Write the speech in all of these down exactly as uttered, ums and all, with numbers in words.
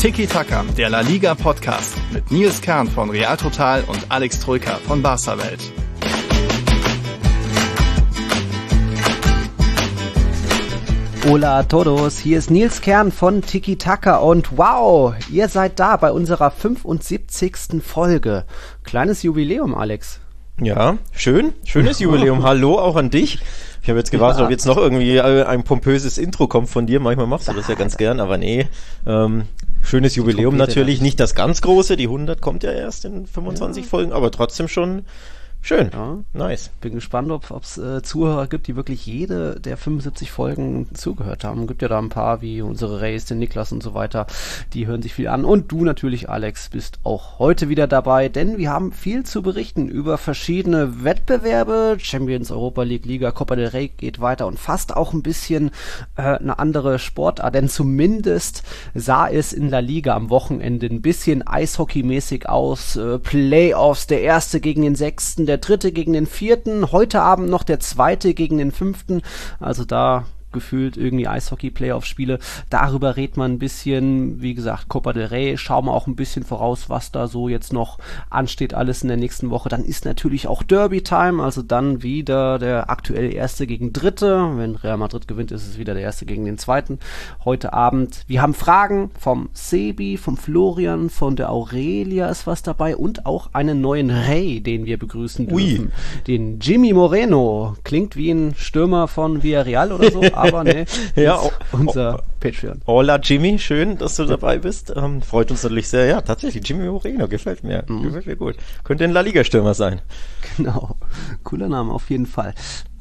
Tiki Taka, der La Liga Podcast mit Nils Kern von Real Total und Alex Troika von Barca Welt. Hola a todos, hier ist Nils Kern von Tiki Taka und wow, ihr seid da bei unserer fünfundsiebzigsten Folge. Kleines Jubiläum, Alex. Ja, schön, schönes Jubiläum. Hallo auch an dich. Ich habe jetzt gewartet, ja. ob jetzt noch irgendwie ein pompöses Intro kommt von dir. Manchmal machst du das ja ganz gern, aber nee. Ähm, schönes Jubiläum natürlich, nicht das ganz große. Die hundert kommt ja erst in fünfundzwanzig ja. Folgen, aber trotzdem schon schön, ja. Nice. Bin gespannt, ob es äh, Zuhörer gibt, die wirklich jede der fünfundsiebzig Folgen zugehört haben. Gibt ja da ein paar, wie unsere Race, den Niklas und so weiter, die hören sich viel an. Und du natürlich, Alex, bist auch heute wieder dabei, denn wir haben viel zu berichten über verschiedene Wettbewerbe. Champions, Europa League, Liga, Copa del Rey geht weiter und fast auch ein bisschen äh, eine andere Sportart, denn zumindest sah es in La Liga am Wochenende ein bisschen Eishockey-mäßig aus. Äh, Playoffs, der erste gegen den sechsten, der der dritte gegen den vierten, heute Abend noch der zweite gegen den fünften, also da gefühlt irgendwie Eishockey-Playoff-Spiele. Darüber redet man ein bisschen, wie gesagt, Copa del Rey, schauen wir auch ein bisschen voraus, was da so jetzt noch ansteht, alles in der nächsten Woche. Dann ist natürlich auch Derby-Time, also dann wieder der aktuell Erste gegen Dritte. Wenn Real Madrid gewinnt, ist es wieder der Erste gegen den Zweiten. Heute Abend. Wir haben Fragen vom Sebi, vom Florian, von der Aurelia ist was dabei und auch einen neuen Rey, den wir begrüßen dürfen. Ui. Den Jimmy Moreno. Klingt wie ein Stürmer von Villarreal oder so, aber ne, ja, unser oh, Patreon. Hola Jimmy, schön, dass du dabei bist. Ähm, freut uns natürlich sehr. Ja, tatsächlich, Jimmy Moreno, gefällt mir. Mhm. Gefällt mir gut. Könnte ein La Liga-Stürmer sein. Genau, cooler Name auf jeden Fall.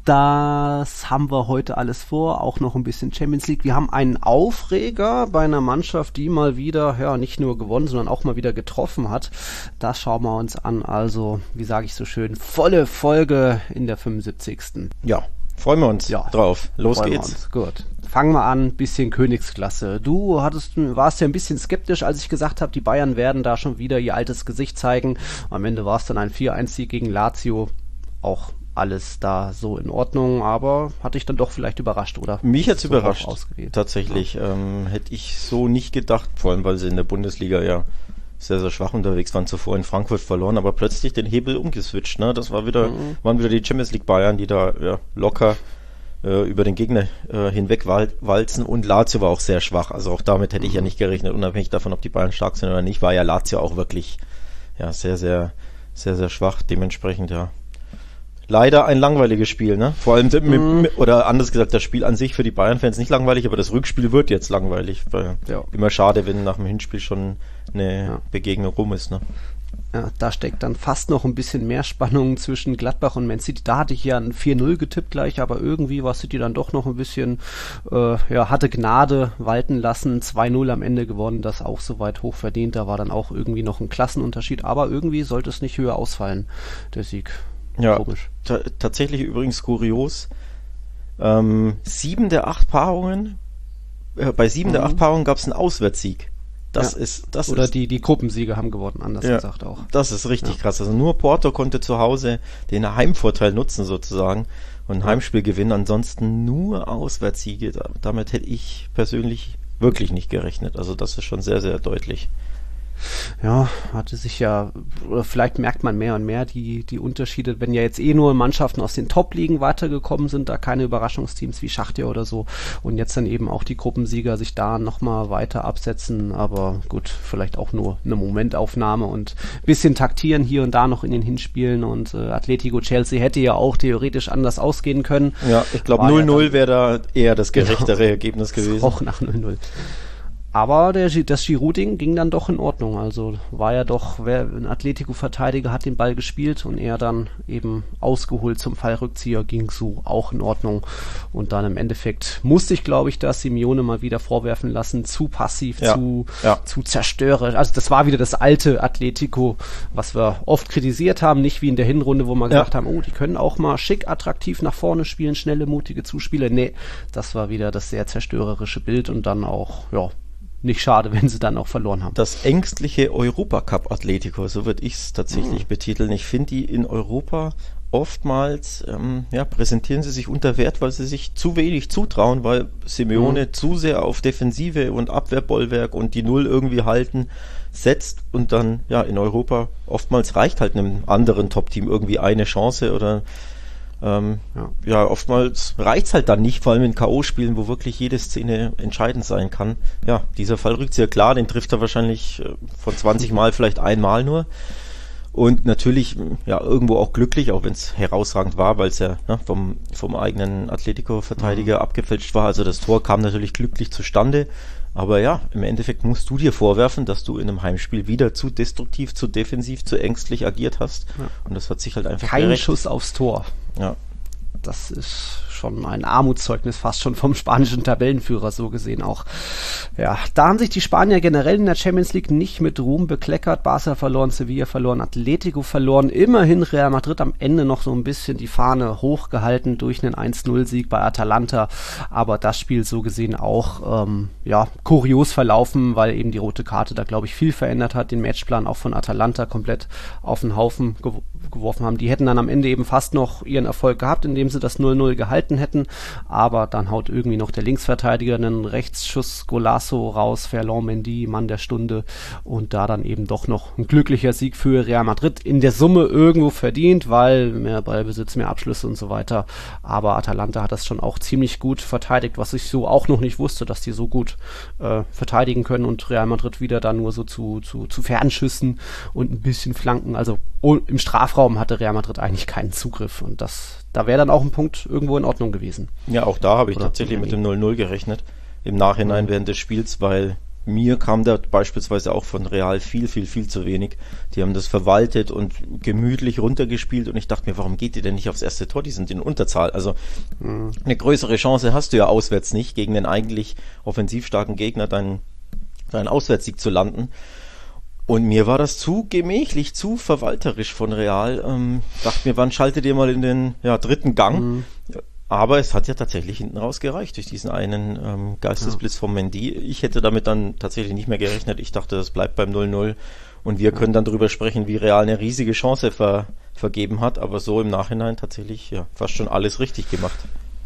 Das haben wir heute alles vor, auch noch ein bisschen Champions League. Wir haben einen Aufreger bei einer Mannschaft, die mal wieder, ja, nicht nur gewonnen, sondern auch mal wieder getroffen hat. Das schauen wir uns an. Also, wie sage ich so schön, volle Folge in der fünfundsiebzigsten Ja. Freuen wir uns ja, drauf. Los freuen geht's. Wir uns. Gut. Fangen wir an, bisschen Königsklasse. Du hattest, warst ja ein bisschen skeptisch, als ich gesagt habe, die Bayern werden da schon wieder ihr altes Gesicht zeigen. Am Ende war es dann ein vier eins Sieg gegen Lazio. Auch alles da so in Ordnung, aber hatte ich dann doch vielleicht überrascht, oder? Mich hat's so überrascht, tatsächlich. Ja. Ähm, hätte ich so nicht gedacht, vor allem, weil sie in der Bundesliga ja sehr, sehr schwach unterwegs waren, zuvor in Frankfurt verloren, aber plötzlich den Hebel umgeswitcht, ne? Das war wieder, mhm. waren wieder die Champions League Bayern, die da ja, locker äh, über den Gegner äh, hinweg wal- walzen und Lazio war auch sehr schwach, also auch damit hätte ich mhm. ja nicht gerechnet, unabhängig davon, ob die Bayern stark sind oder nicht, war ja Lazio auch wirklich ja sehr, sehr, sehr, sehr schwach, dementsprechend ja. Leider ein langweiliges Spiel, ne? Vor allem, mhm. mit, oder anders gesagt, das Spiel an sich für die Bayern-Fans nicht langweilig, aber das Rückspiel wird jetzt langweilig, weil ja. immer schade, wenn nach dem Hinspiel schon eine ja. Begegnung rum ist, ne? Ja, da steckt dann fast noch ein bisschen mehr Spannung zwischen Gladbach und Man City. Da hatte ich ja ein vier null getippt gleich, aber irgendwie war City dann doch noch ein bisschen, äh, ja, hatte Gnade walten lassen. zwei null am Ende gewonnen, das auch soweit hoch verdient. Da war dann auch irgendwie noch ein Klassenunterschied, aber irgendwie sollte es nicht höher ausfallen, der Sieg. Ja, t- tatsächlich übrigens kurios. Ähm, sieben der acht Paarungen, äh, bei sieben mhm. der acht Paarungen gab es einen Auswärtssieg. Das ja. ist, das Oder ist, die, die Gruppensiege haben gewonnen, anders ja, gesagt auch. Das ist richtig ja. krass. Also nur Porto konnte zu Hause den Heimvorteil nutzen sozusagen und ein ja. Heimspiel gewinnen. Ansonsten nur Auswärtssiege. Damit hätte ich persönlich wirklich nicht gerechnet. Also das ist schon sehr, sehr deutlich. Ja, hatte sich ja, oder vielleicht merkt man mehr und mehr die, die Unterschiede, wenn ja jetzt eh nur Mannschaften aus den Top-Ligen weitergekommen sind, da keine Überraschungsteams wie Schachtier oder so und jetzt dann eben auch die Gruppensieger sich da nochmal weiter absetzen, aber gut, vielleicht auch nur eine Momentaufnahme und ein bisschen taktieren hier und da noch in den Hinspielen und äh, Atletico Chelsea hätte ja auch theoretisch anders ausgehen können. Ja, ich glaube null null ja wäre da eher das gerechtere genau. Ergebnis gewesen. Auch nach null null. Aber der, das Giroud-Ding ging dann doch in Ordnung. Also war ja doch, wer ein Atletico-Verteidiger hat den Ball gespielt und er dann eben ausgeholt zum Fallrückzieher, ging so auch in Ordnung. Und dann im Endeffekt musste ich, glaube ich, das Simeone mal wieder vorwerfen lassen. Zu passiv, ja. zu, ja. zu zerstörerisch. Also das war wieder das alte Atletico, was wir oft kritisiert haben. Nicht wie in der Hinrunde, wo wir ja. gesagt haben, oh, die können auch mal schick, attraktiv nach vorne spielen, schnelle, mutige Zuspieler. Nee, das war wieder das sehr zerstörerische Bild und dann auch, ja, nicht schade, wenn sie dann auch verloren haben. Das ängstliche Europacup-Atletico, so würde ich es tatsächlich mhm. betiteln. Ich finde die in Europa oftmals ähm, ja, präsentieren sie sich unter Wert, weil sie sich zu wenig zutrauen, weil Simeone mhm. zu sehr auf Defensive und Abwehrbollwerk und die Null irgendwie halten setzt und dann ja in Europa oftmals reicht halt einem anderen Top-Team irgendwie eine Chance oder ähm, ja. ja, oftmals reicht's halt dann nicht, vor allem in K O-Spielen, wo wirklich jede Szene entscheidend sein kann. Ja, dieser Fall rückt sehr klar, den trifft er wahrscheinlich äh, von zwanzig Mal vielleicht einmal nur. Und natürlich, ja, irgendwo auch glücklich, auch wenn es herausragend war, weil es ja ne, vom, vom eigenen Atletico-Verteidiger mhm. abgefälscht war. Also das Tor kam natürlich glücklich zustande. Aber ja, im Endeffekt musst du dir vorwerfen, dass du in einem Heimspiel wieder zu destruktiv, zu defensiv, zu ängstlich agiert hast. Ja. Und das hat sich halt einfach Kein gerecht. Schuss aufs Tor. Ja. Das ist schon ein Armutszeugnis fast schon vom spanischen Tabellenführer so gesehen auch. Ja, da haben sich die Spanier generell in der Champions League nicht mit Ruhm bekleckert. Barca verloren, Sevilla verloren, Atletico verloren. Immerhin Real Madrid am Ende noch so ein bisschen die Fahne hochgehalten durch einen eins null Sieg bei Atalanta. Aber das Spiel so gesehen auch ähm, ja kurios verlaufen, weil eben die rote Karte da glaube ich viel verändert hat, den Matchplan auch von Atalanta komplett auf den Haufen gew- geworfen haben. Die hätten dann am Ende eben fast noch ihren Erfolg gehabt, indem sie das null null gehalten hätten, aber dann haut irgendwie noch der Linksverteidiger einen Rechtsschuss Golazo raus, Ferland Mendy, Mann der Stunde und da dann eben doch noch ein glücklicher Sieg für Real Madrid, in der Summe irgendwo verdient, weil mehr Ballbesitz, mehr Abschlüsse und so weiter, aber Atalanta hat das schon auch ziemlich gut verteidigt, was ich so auch noch nicht wusste, dass die so gut äh, verteidigen können und Real Madrid wieder dann nur so zu, zu, zu Fernschüssen und ein bisschen Flanken, also oh, im Strafraum hatte Real Madrid eigentlich keinen Zugriff und das Da wäre dann auch ein Punkt irgendwo in Ordnung gewesen. Ja, auch da habe ich Oder tatsächlich mit dem null null gerechnet. Im Nachhinein mhm. während des Spiels, weil mir kam da beispielsweise auch von Real viel, viel, viel zu wenig. Die haben das verwaltet und gemütlich runtergespielt und ich dachte mir, warum geht ihr denn nicht aufs erste Tor? Die sind in Unterzahl. Also mhm. eine größere Chance hast du ja auswärts nicht, gegen den eigentlich offensiv starken Gegner deinen, deinen Auswärtssieg zu landen. Und mir war das zu gemächlich, zu verwalterisch von Real. Ähm, dachte mir, wann schaltet ihr mal in den ja, dritten Gang? Mhm. Aber es hat ja tatsächlich hinten raus gereicht durch diesen einen ähm, Geistesblitz ja. vom Mendy. Ich hätte damit dann tatsächlich nicht mehr gerechnet. Ich dachte, das bleibt beim null null. Und wir ja. können dann drüber sprechen, wie Real eine riesige Chance ver- vergeben hat. Aber so im Nachhinein tatsächlich ja fast schon alles richtig gemacht.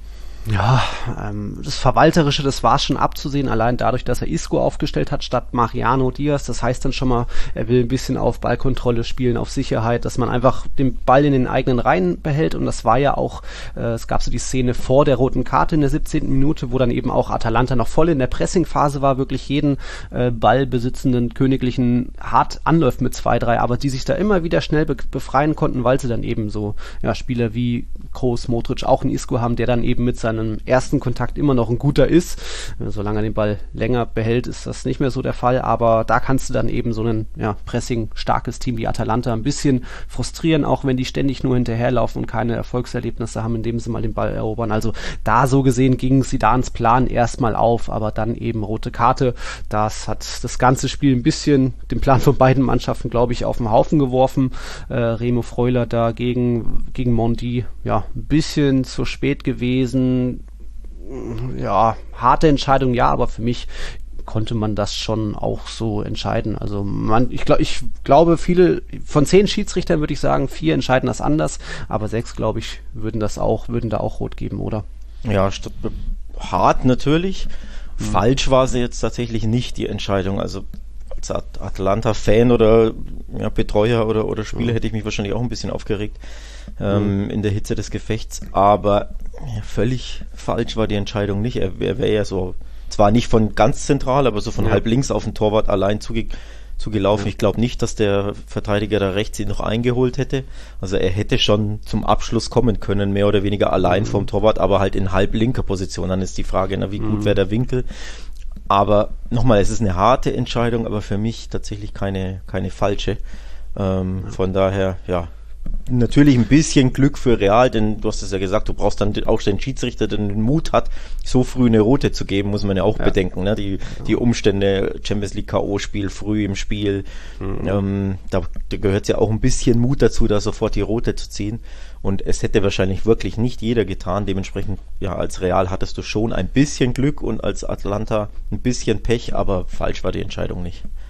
Ja, ähm, das Verwalterische, das war schon abzusehen, allein dadurch, dass er Isco aufgestellt hat statt Mariano Diaz. Das heißt dann schon mal, er will ein bisschen auf Ballkontrolle spielen, auf Sicherheit, dass man einfach den Ball in den eigenen Reihen behält. Und das war ja auch, äh, es gab so die Szene vor der roten Karte in der siebzehnten Minute, wo dann eben auch Atalanta noch voll in der Pressingphase war, wirklich jeden äh, ballbesitzenden Königlichen hart anläuft mit zwei, drei, aber die sich da immer wieder schnell be- befreien konnten, weil sie dann eben so ja, Spieler wie Kroos, Modric, auch einen Isco haben, der dann eben mit seinen ersten Kontakt immer noch ein guter ist. Solange er den Ball länger behält, ist das nicht mehr so der Fall, aber da kannst du dann eben so ein ja, Pressing-starkes Team wie Atalanta ein bisschen frustrieren, auch wenn die ständig nur hinterherlaufen und keine Erfolgserlebnisse haben, indem sie mal den Ball erobern. Also da so gesehen ging Zidans Plan erstmal auf, aber dann eben rote Karte. Das hat das ganze Spiel ein bisschen den Plan von beiden Mannschaften, glaube ich, auf den Haufen geworfen. Äh, Remo Freuler da gegen, gegen Mondi, ja, ein bisschen zu spät gewesen. Ja, harte Entscheidung, ja, aber für mich konnte man das schon auch so entscheiden. Also man, ich glaube, ich glaube, viele von zehn Schiedsrichtern würde ich sagen, vier entscheiden das anders, aber sechs, glaube ich, würden das auch, würden da auch rot geben, oder? Ja, st- hart natürlich. Hm. Falsch war sie jetzt tatsächlich nicht, die Entscheidung. Also als At- Atalanta-Fan oder ja, Betreuer oder, oder Spieler hm. hätte ich mich wahrscheinlich auch ein bisschen aufgeregt ähm, hm. in der Hitze des Gefechts, aber ja, völlig falsch war die Entscheidung nicht. Er, er wäre ja so, zwar nicht von ganz zentral, aber so von ja. halb links auf den Torwart allein zuge, zugelaufen. Ja. Ich glaube nicht, dass der Verteidiger da rechts ihn noch eingeholt hätte. Also er hätte schon zum Abschluss kommen können, mehr oder weniger allein mhm. vom Torwart, aber halt in halb linker Position. Dann ist die Frage, na, wie gut mhm. wäre der Winkel. Aber nochmal, es ist eine harte Entscheidung, aber für mich tatsächlich keine, keine falsche. Ähm, ja. Von daher, ja, natürlich ein bisschen Glück für Real, denn du hast es ja gesagt, du brauchst dann auch den Schiedsrichter, der den Mut hat, so früh eine Rote zu geben, muss man ja auch ja. bedenken, ne? Die, die Umstände, Champions League K O-Spiel, früh im Spiel, mhm. ähm, da, da gehört ja auch ein bisschen Mut dazu, da sofort die Rote zu ziehen, und es hätte wahrscheinlich wirklich nicht jeder getan, dementsprechend, ja, als Real hattest du schon ein bisschen Glück und als Atalanta ein bisschen Pech, aber falsch war die Entscheidung nicht.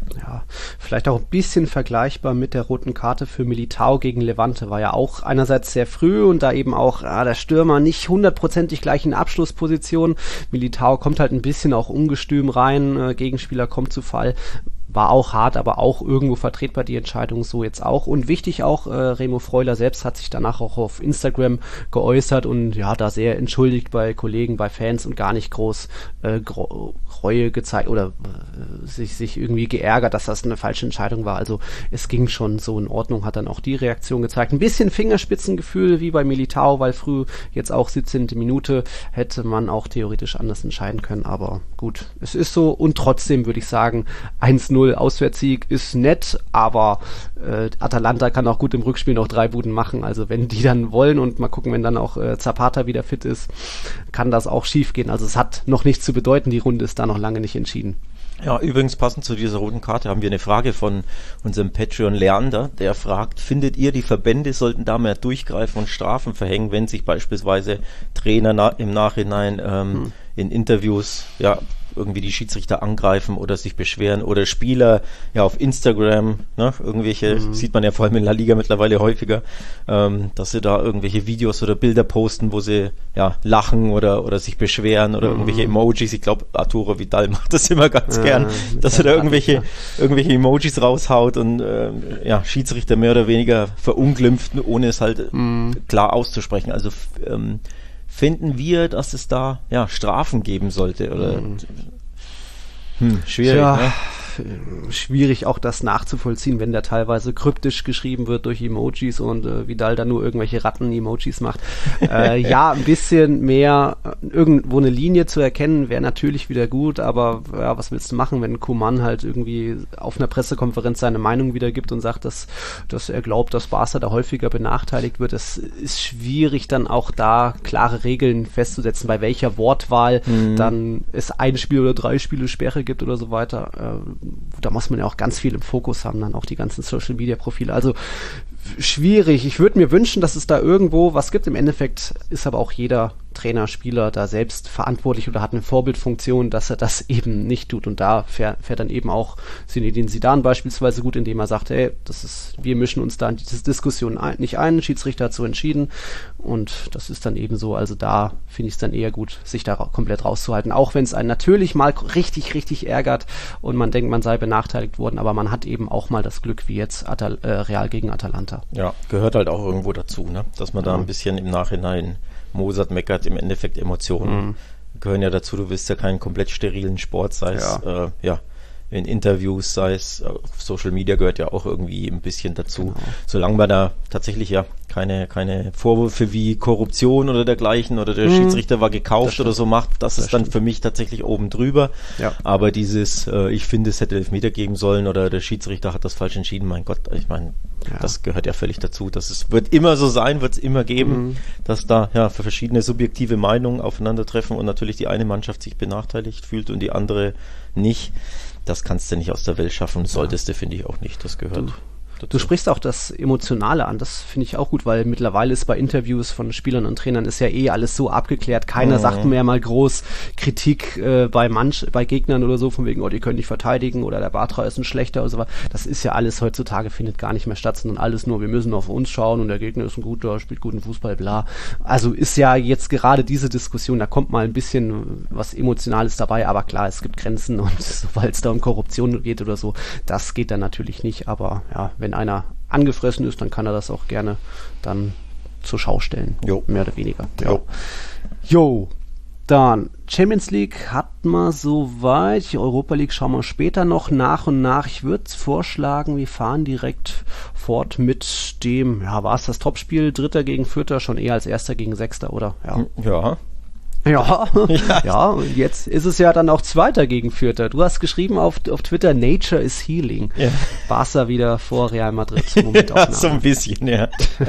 Ja, vielleicht auch ein bisschen vergleichbar mit der roten Karte für Militao gegen Levante. War ja auch einerseits sehr früh und da eben auch ah, der Stürmer nicht hundertprozentig gleich in Abschlussposition. Militao kommt halt ein bisschen auch ungestüm rein, äh, Gegenspieler kommt zu Fall. War auch hart, aber auch irgendwo vertretbar, die Entscheidung so jetzt auch. Und wichtig auch, äh, Remo Freuler selbst hat sich danach auch auf Instagram geäußert und ja, da sehr entschuldigt bei Kollegen, bei Fans und gar nicht groß äh, gro- Reue gezeigt oder äh, sich, sich irgendwie geärgert, dass das eine falsche Entscheidung war. Also es ging schon so in Ordnung, hat dann auch die Reaktion gezeigt. Ein bisschen Fingerspitzengefühl wie bei Militao, weil früh jetzt auch siebzehnte Minute hätte man auch theoretisch anders entscheiden können, aber gut, es ist so und trotzdem würde ich sagen, eins null Auswärtssieg ist nett, aber äh, Atalanta kann auch gut im Rückspiel noch drei Buden machen, also wenn die dann wollen und mal gucken, wenn dann auch äh, Zapata wieder fit ist, kann das auch schief gehen, also es hat noch nichts zu bedeuten, die Runde ist da noch lange nicht entschieden. Ja, übrigens passend zu dieser roten Karte haben wir eine Frage von unserem Patreon Leander, der fragt, findet ihr, die Verbände sollten da mehr durchgreifen und Strafen verhängen, wenn sich beispielsweise Trainer na- im Nachhinein ähm, hm. in Interviews ja irgendwie die Schiedsrichter angreifen oder sich beschweren oder Spieler ja auf Instagram, ne, irgendwelche, mhm. sieht man ja vor allem in La Liga mittlerweile häufiger, ähm, dass sie da irgendwelche Videos oder Bilder posten, wo sie ja lachen oder oder sich beschweren oder mhm. irgendwelche Emojis. Ich glaube, Arturo Vidal macht das immer ganz ja, gern, dass er da irgendwelche ja. irgendwelche Emojis raushaut und äh, ja, Schiedsrichter mehr oder weniger verunglimpft, ohne es halt mhm. klar auszusprechen. Also ähm, finden wir, dass es da ja Strafen geben sollte oder hm, hm schwierig, ja, ne? Schwierig auch das nachzuvollziehen, wenn der teilweise kryptisch geschrieben wird durch Emojis und äh, Vidal dann nur irgendwelche Ratten-Emojis macht. Äh, ja, ein bisschen mehr äh, irgendwo eine Linie zu erkennen, wäre natürlich wieder gut, aber ja, was willst du machen, wenn Koeman halt irgendwie auf einer Pressekonferenz seine Meinung wiedergibt und sagt, dass, dass er glaubt, dass Barca da häufiger benachteiligt wird. Es ist schwierig, dann auch da klare Regeln festzusetzen, bei welcher Wortwahl mhm. dann es ein Spiel oder drei Spiele Sperre gibt oder so weiter. Äh, da muss man ja auch ganz viel im Fokus haben, dann auch die ganzen Social-Media-Profile. Also schwierig. Ich würde mir wünschen, dass es da irgendwo was gibt. Im Endeffekt ist aber auch jeder Trainer, Spieler da selbst verantwortlich oder hat eine Vorbildfunktion, dass er das eben nicht tut. Und da fährt, fährt dann eben auch Zinedine Zidane beispielsweise gut, indem er sagt, hey, das ist, wir mischen uns da in diese Diskussion ein, nicht ein, Schiedsrichter hat so entschieden und das ist dann eben so. Also da finde ich es dann eher gut, sich da ra- komplett rauszuhalten, auch wenn es einen natürlich mal richtig, richtig ärgert und man denkt, man sei benachteiligt worden, aber man hat eben auch mal das Glück, wie jetzt Atal- äh, Real gegen Atalanta. Ja, gehört halt auch irgendwo dazu, ne? Dass man da ein bisschen im Nachhinein mosert, meckert, im Endeffekt Emotionen mhm. gehören ja dazu. Du willst ja keinen komplett sterilen Sport, sei es ja. Äh, ja, in Interviews, sei es auf Social Media gehört ja auch irgendwie ein bisschen dazu. Genau. Solange man da tatsächlich ja keine, keine Vorwürfe wie Korruption oder dergleichen oder der mhm. Schiedsrichter war gekauft oder so macht, das, das ist dann stimmt. Für mich tatsächlich oben drüber. Ja. Aber dieses, äh, ich finde, es hätte Elfmeter geben sollen oder der Schiedsrichter hat das falsch entschieden, mein Gott, ich meine, ja. das gehört ja völlig dazu. Das ist, wird immer so sein, wird es immer geben, mhm. dass da ja für verschiedene subjektive Meinungen aufeinandertreffen und natürlich die eine Mannschaft sich benachteiligt fühlt und die andere nicht. Das kannst du nicht aus der Welt schaffen, solltest ja. du, finde ich, auch nicht. Das gehört du, Du sprichst auch das Emotionale an, das finde ich auch gut, weil mittlerweile ist bei Interviews von Spielern und Trainern ist ja eh alles so abgeklärt, keiner mhm. sagt mehr mal groß Kritik äh, bei manch, bei Gegnern oder so, von wegen, oh, die können nicht verteidigen oder der Bartra ist ein schlechter oder so. Das ist ja alles heutzutage, findet gar nicht mehr statt, sondern alles nur, wir müssen auf uns schauen und der Gegner ist ein guter, spielt guten Fußball, bla. Also ist ja jetzt gerade diese Diskussion, da kommt mal ein bisschen was Emotionales dabei, aber klar, es gibt Grenzen und sobald es da um Korruption geht oder so, das geht dann natürlich nicht, aber ja, wenn einer angefressen ist, dann kann er das auch gerne dann zur Schau stellen. Jo. Mehr oder weniger. Jo. Jo. Dann Champions League hat man soweit. Die Europa League schauen wir später noch nach und nach. Ich würde vorschlagen, wir fahren direkt fort mit dem, ja, war es das Topspiel? Dritter gegen Vierter, schon eher als Erster gegen Sechster, oder? Ja. Ja. Ja, ja, ja, und jetzt ist es ja dann auch Zweiter gegen Vierter. Du hast geschrieben auf, auf Twitter, Nature is Healing. Ja. Barca wieder vor Real Madrid. Ja, so ein bisschen, ja.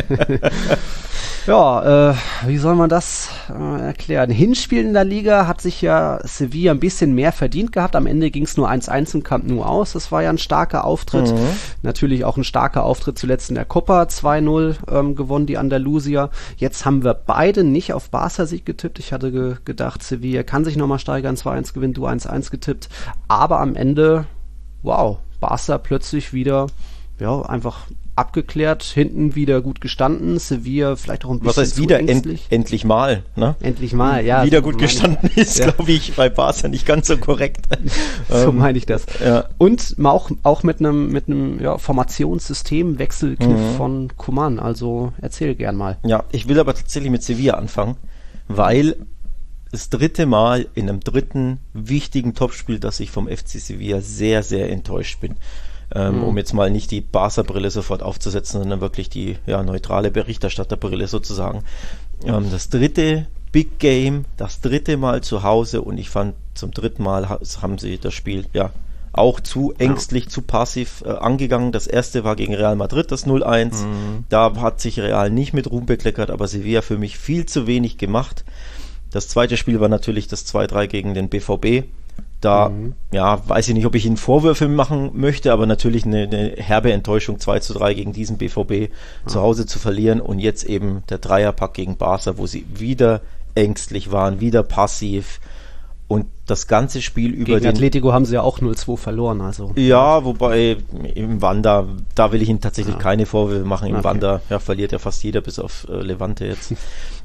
Ja, äh, wie soll man das äh, erklären? Hinspiel in der Liga hat sich ja Sevilla ein bisschen mehr verdient gehabt. Am Ende ging es nur eins eins im Camp Nou aus. Das war ja ein starker Auftritt. Mhm. Natürlich auch ein starker Auftritt zuletzt in der Copa. zwei null ähm, gewonnen die Andalusier. Jetzt haben wir beide nicht auf Barca-Sieg getippt. Ich hatte ge- gedacht, Sevilla kann sich nochmal steigern. zwei eins gewinnt, du eins eins getippt. Aber am Ende, wow, Barca plötzlich wieder, ja, einfach abgeklärt, hinten wieder gut gestanden, Sevilla vielleicht auch ein bisschen Was heißt zu wieder end, ängstlich. endlich mal, ne? Endlich mal, ja. Wieder so gut meine gestanden ich. ist, Ja. glaube ich, bei Barca nicht ganz so korrekt. So Ähm, meine ich das. ja. Und mal auch, auch mit einem mit einem ja, Formationssystem-Wechselkniff Mhm. von Koeman, also erzähl gern mal. Ja, ich will aber tatsächlich mit Sevilla anfangen, weil das dritte Mal in einem dritten wichtigen Topspiel, dass ich vom F C Sevilla sehr, sehr enttäuscht bin. Ähm, Mhm. Um jetzt mal nicht die Barca-Brille sofort aufzusetzen, sondern wirklich die ja, neutrale Berichterstatterbrille sozusagen. Ähm, das dritte Big Game, das dritte Mal zu Hause, und ich fand, zum dritten Mal ha- haben sie das Spiel ja auch zu ängstlich, ja. zu passiv äh, angegangen. Das erste war gegen Real Madrid, das null eins. Mhm. Da hat sich Real nicht mit Ruhm bekleckert, aber Sevilla für mich viel zu wenig gemacht. Das zweite Spiel war natürlich das zwei drei gegen den B V B. Da, mhm. ja, weiß ich nicht, ob ich Ihnen Vorwürfe machen möchte, aber natürlich eine, eine herbe Enttäuschung, zwei zu drei gegen diesen B V B ah. zu Hause zu verlieren, und jetzt eben der Dreierpack gegen Barca, wo sie wieder ängstlich waren, wieder passiv, und das ganze Spiel über gegen den... Atletico haben sie ja auch null zwei verloren, also... Ja, wobei im Wanda, da will ich Ihnen tatsächlich ja. keine Vorwürfe machen, im okay. Wanda ja, verliert ja fast jeder, bis auf äh, Levante jetzt.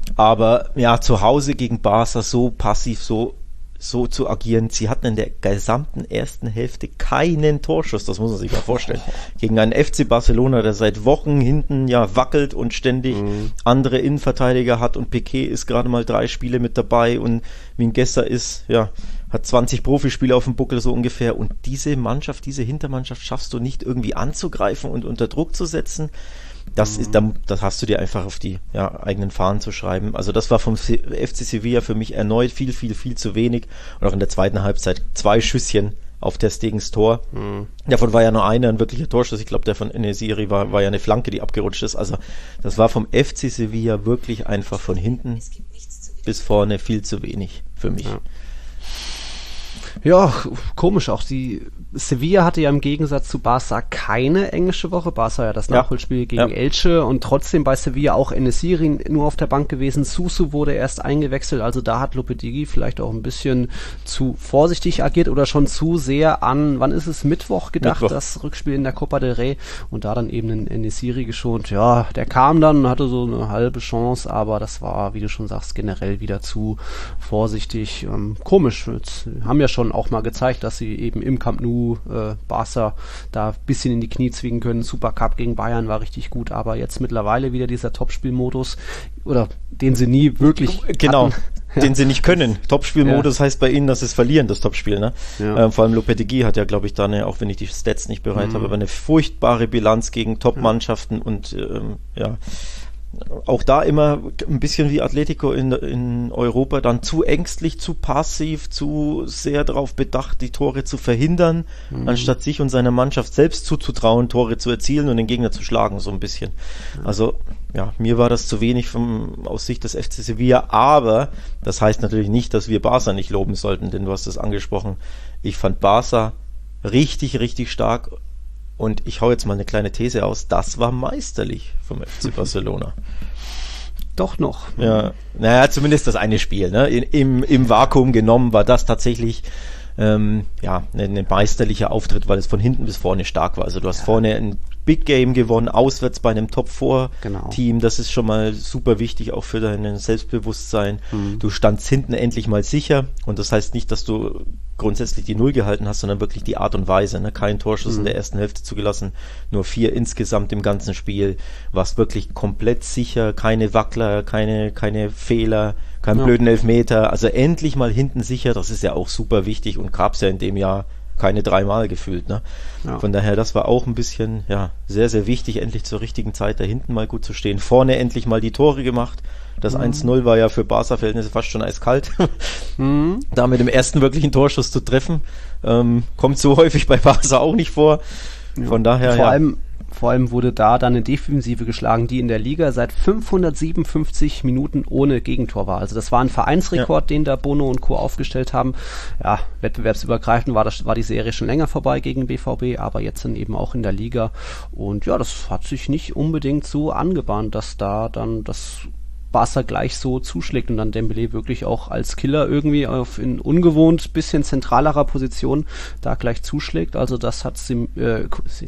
Aber ja, zu Hause gegen Barca so passiv, so so zu agieren. Sie hatten in der gesamten ersten Hälfte keinen Torschuss, das muss man sich mal vorstellen. Oh. Gegen einen F C Barcelona, der seit Wochen hinten ja wackelt und ständig mhm. andere Innenverteidiger hat, und Piqué ist gerade mal drei Spiele mit dabei, und Mingueza ist, ja, hat zwanzig Profispiele auf dem Buckel so ungefähr, und diese Mannschaft, diese Hintermannschaft schaffst du nicht irgendwie anzugreifen und unter Druck zu setzen. Das, ist, das hast du dir einfach auf die ja, eigenen Fahnen zu schreiben. Also das war vom F C Sevilla für mich erneut viel, viel, viel zu wenig. Und auch in der zweiten Halbzeit zwei Schüsschen auf Ter Stegens Tor. Mhm. Davon war ja nur einer ein wirklicher Torschuss. Ich glaube, der von En-Nesyri war, war ja eine Flanke, die abgerutscht ist. Also das war vom F C Sevilla wirklich einfach von hinten bis vorne viel zu wenig für mich. Ja. Ja, komisch auch. Die Sevilla hatte ja im Gegensatz zu Barca keine englische Woche. Barca ja das Nachholspiel ja. gegen ja. Elche, und trotzdem bei Sevilla auch En-Nesyri nur auf der Bank gewesen. Suso wurde erst eingewechselt, also da hat Lopetegui vielleicht auch ein bisschen zu vorsichtig agiert oder schon zu sehr an, wann ist es, Mittwoch gedacht, Mittwoch. Das Rückspiel in der Copa del Rey, und da dann eben den En-Nesyri geschont. Ja, der kam dann und hatte so eine halbe Chance, aber das war, wie du schon sagst, generell wieder zu vorsichtig. Ähm, komisch. Jetzt haben ja schon auch mal gezeigt, dass sie eben im Camp Nou äh, Barca da ein bisschen in die Knie zwingen können. Supercup gegen Bayern war richtig gut, aber jetzt mittlerweile wieder dieser Topspielmodus, oder den sie nie wirklich genau, hatten. den sie nicht können. Topspielmodus ja. heißt bei ihnen, dass sie es verlieren, das Topspiel. Ne? Ja. Ähm, vor allem Lopetegui hat ja, glaube ich, da eine, auch wenn ich die Stats nicht bereit mhm. habe, aber eine furchtbare Bilanz gegen Top-Mannschaften, ja. und ähm, ja, auch da immer ein bisschen wie Atletico in, in Europa, dann zu ängstlich, zu passiv, zu sehr darauf bedacht, die Tore zu verhindern, mhm. anstatt sich und seiner Mannschaft selbst zuzutrauen, Tore zu erzielen und den Gegner zu schlagen, so ein bisschen. Mhm. Also, ja, mir war das zu wenig vom, aus Sicht des F C Sevilla, aber das heißt natürlich nicht, dass wir Barca nicht loben sollten, denn du hast es angesprochen. Ich fand Barca richtig, richtig stark. Und ich hau jetzt mal eine kleine These aus, das war meisterlich vom F C Barcelona. Doch noch. Ja, naja, zumindest das eine Spiel. Ne? In, im, Im Vakuum genommen war das tatsächlich ähm, ja, ein meisterlicher Auftritt, weil es von hinten bis vorne stark war. Also du hast ja. vorne ein Big Game gewonnen, auswärts bei einem Top-vier-Team. Genau. Das ist schon mal super wichtig, auch für dein Selbstbewusstsein. Mhm. Du standst hinten endlich mal sicher, und das heißt nicht, dass du grundsätzlich die Null gehalten hast, sondern wirklich die Art und Weise. Ne? Kein Torschuss mhm. in der ersten Hälfte zugelassen, nur vier insgesamt im ganzen Spiel. Warst wirklich komplett sicher, keine Wackler, keine, keine Fehler, keinen ja. blöden Elfmeter. Also endlich mal hinten sicher, das ist ja auch super wichtig, und gab's ja in dem Jahr keine dreimal gefühlt. Ne? Ja. Von daher, das war auch ein bisschen, ja, sehr, sehr wichtig, endlich zur richtigen Zeit da hinten mal gut zu stehen. Vorne endlich mal die Tore gemacht. Das mhm. eins null war ja für Barca-Verhältnisse fast schon eiskalt. mhm. Da mit dem ersten wirklichen Torschuss zu treffen, ähm, kommt so häufig bei Barca auch nicht vor. Ja. Von daher, vor ja. allem Vor allem wurde da dann eine Defensive geschlagen, die in der Liga seit fünfhundertsiebenundfünfzig Minuten ohne Gegentor war. Also das war ein Vereinsrekord, ja. den da Bono und Co. aufgestellt haben. Ja, wettbewerbsübergreifend war, das, war die Serie schon länger vorbei gegen B V B, aber jetzt dann eben auch in der Liga. Und ja, das hat sich nicht unbedingt so angebahnt, dass da dann das Barca gleich so zuschlägt und dann Dembélé wirklich auch als Killer irgendwie auf in ungewohnt bisschen zentralerer Position da gleich zuschlägt. Also das hat Sim, äh,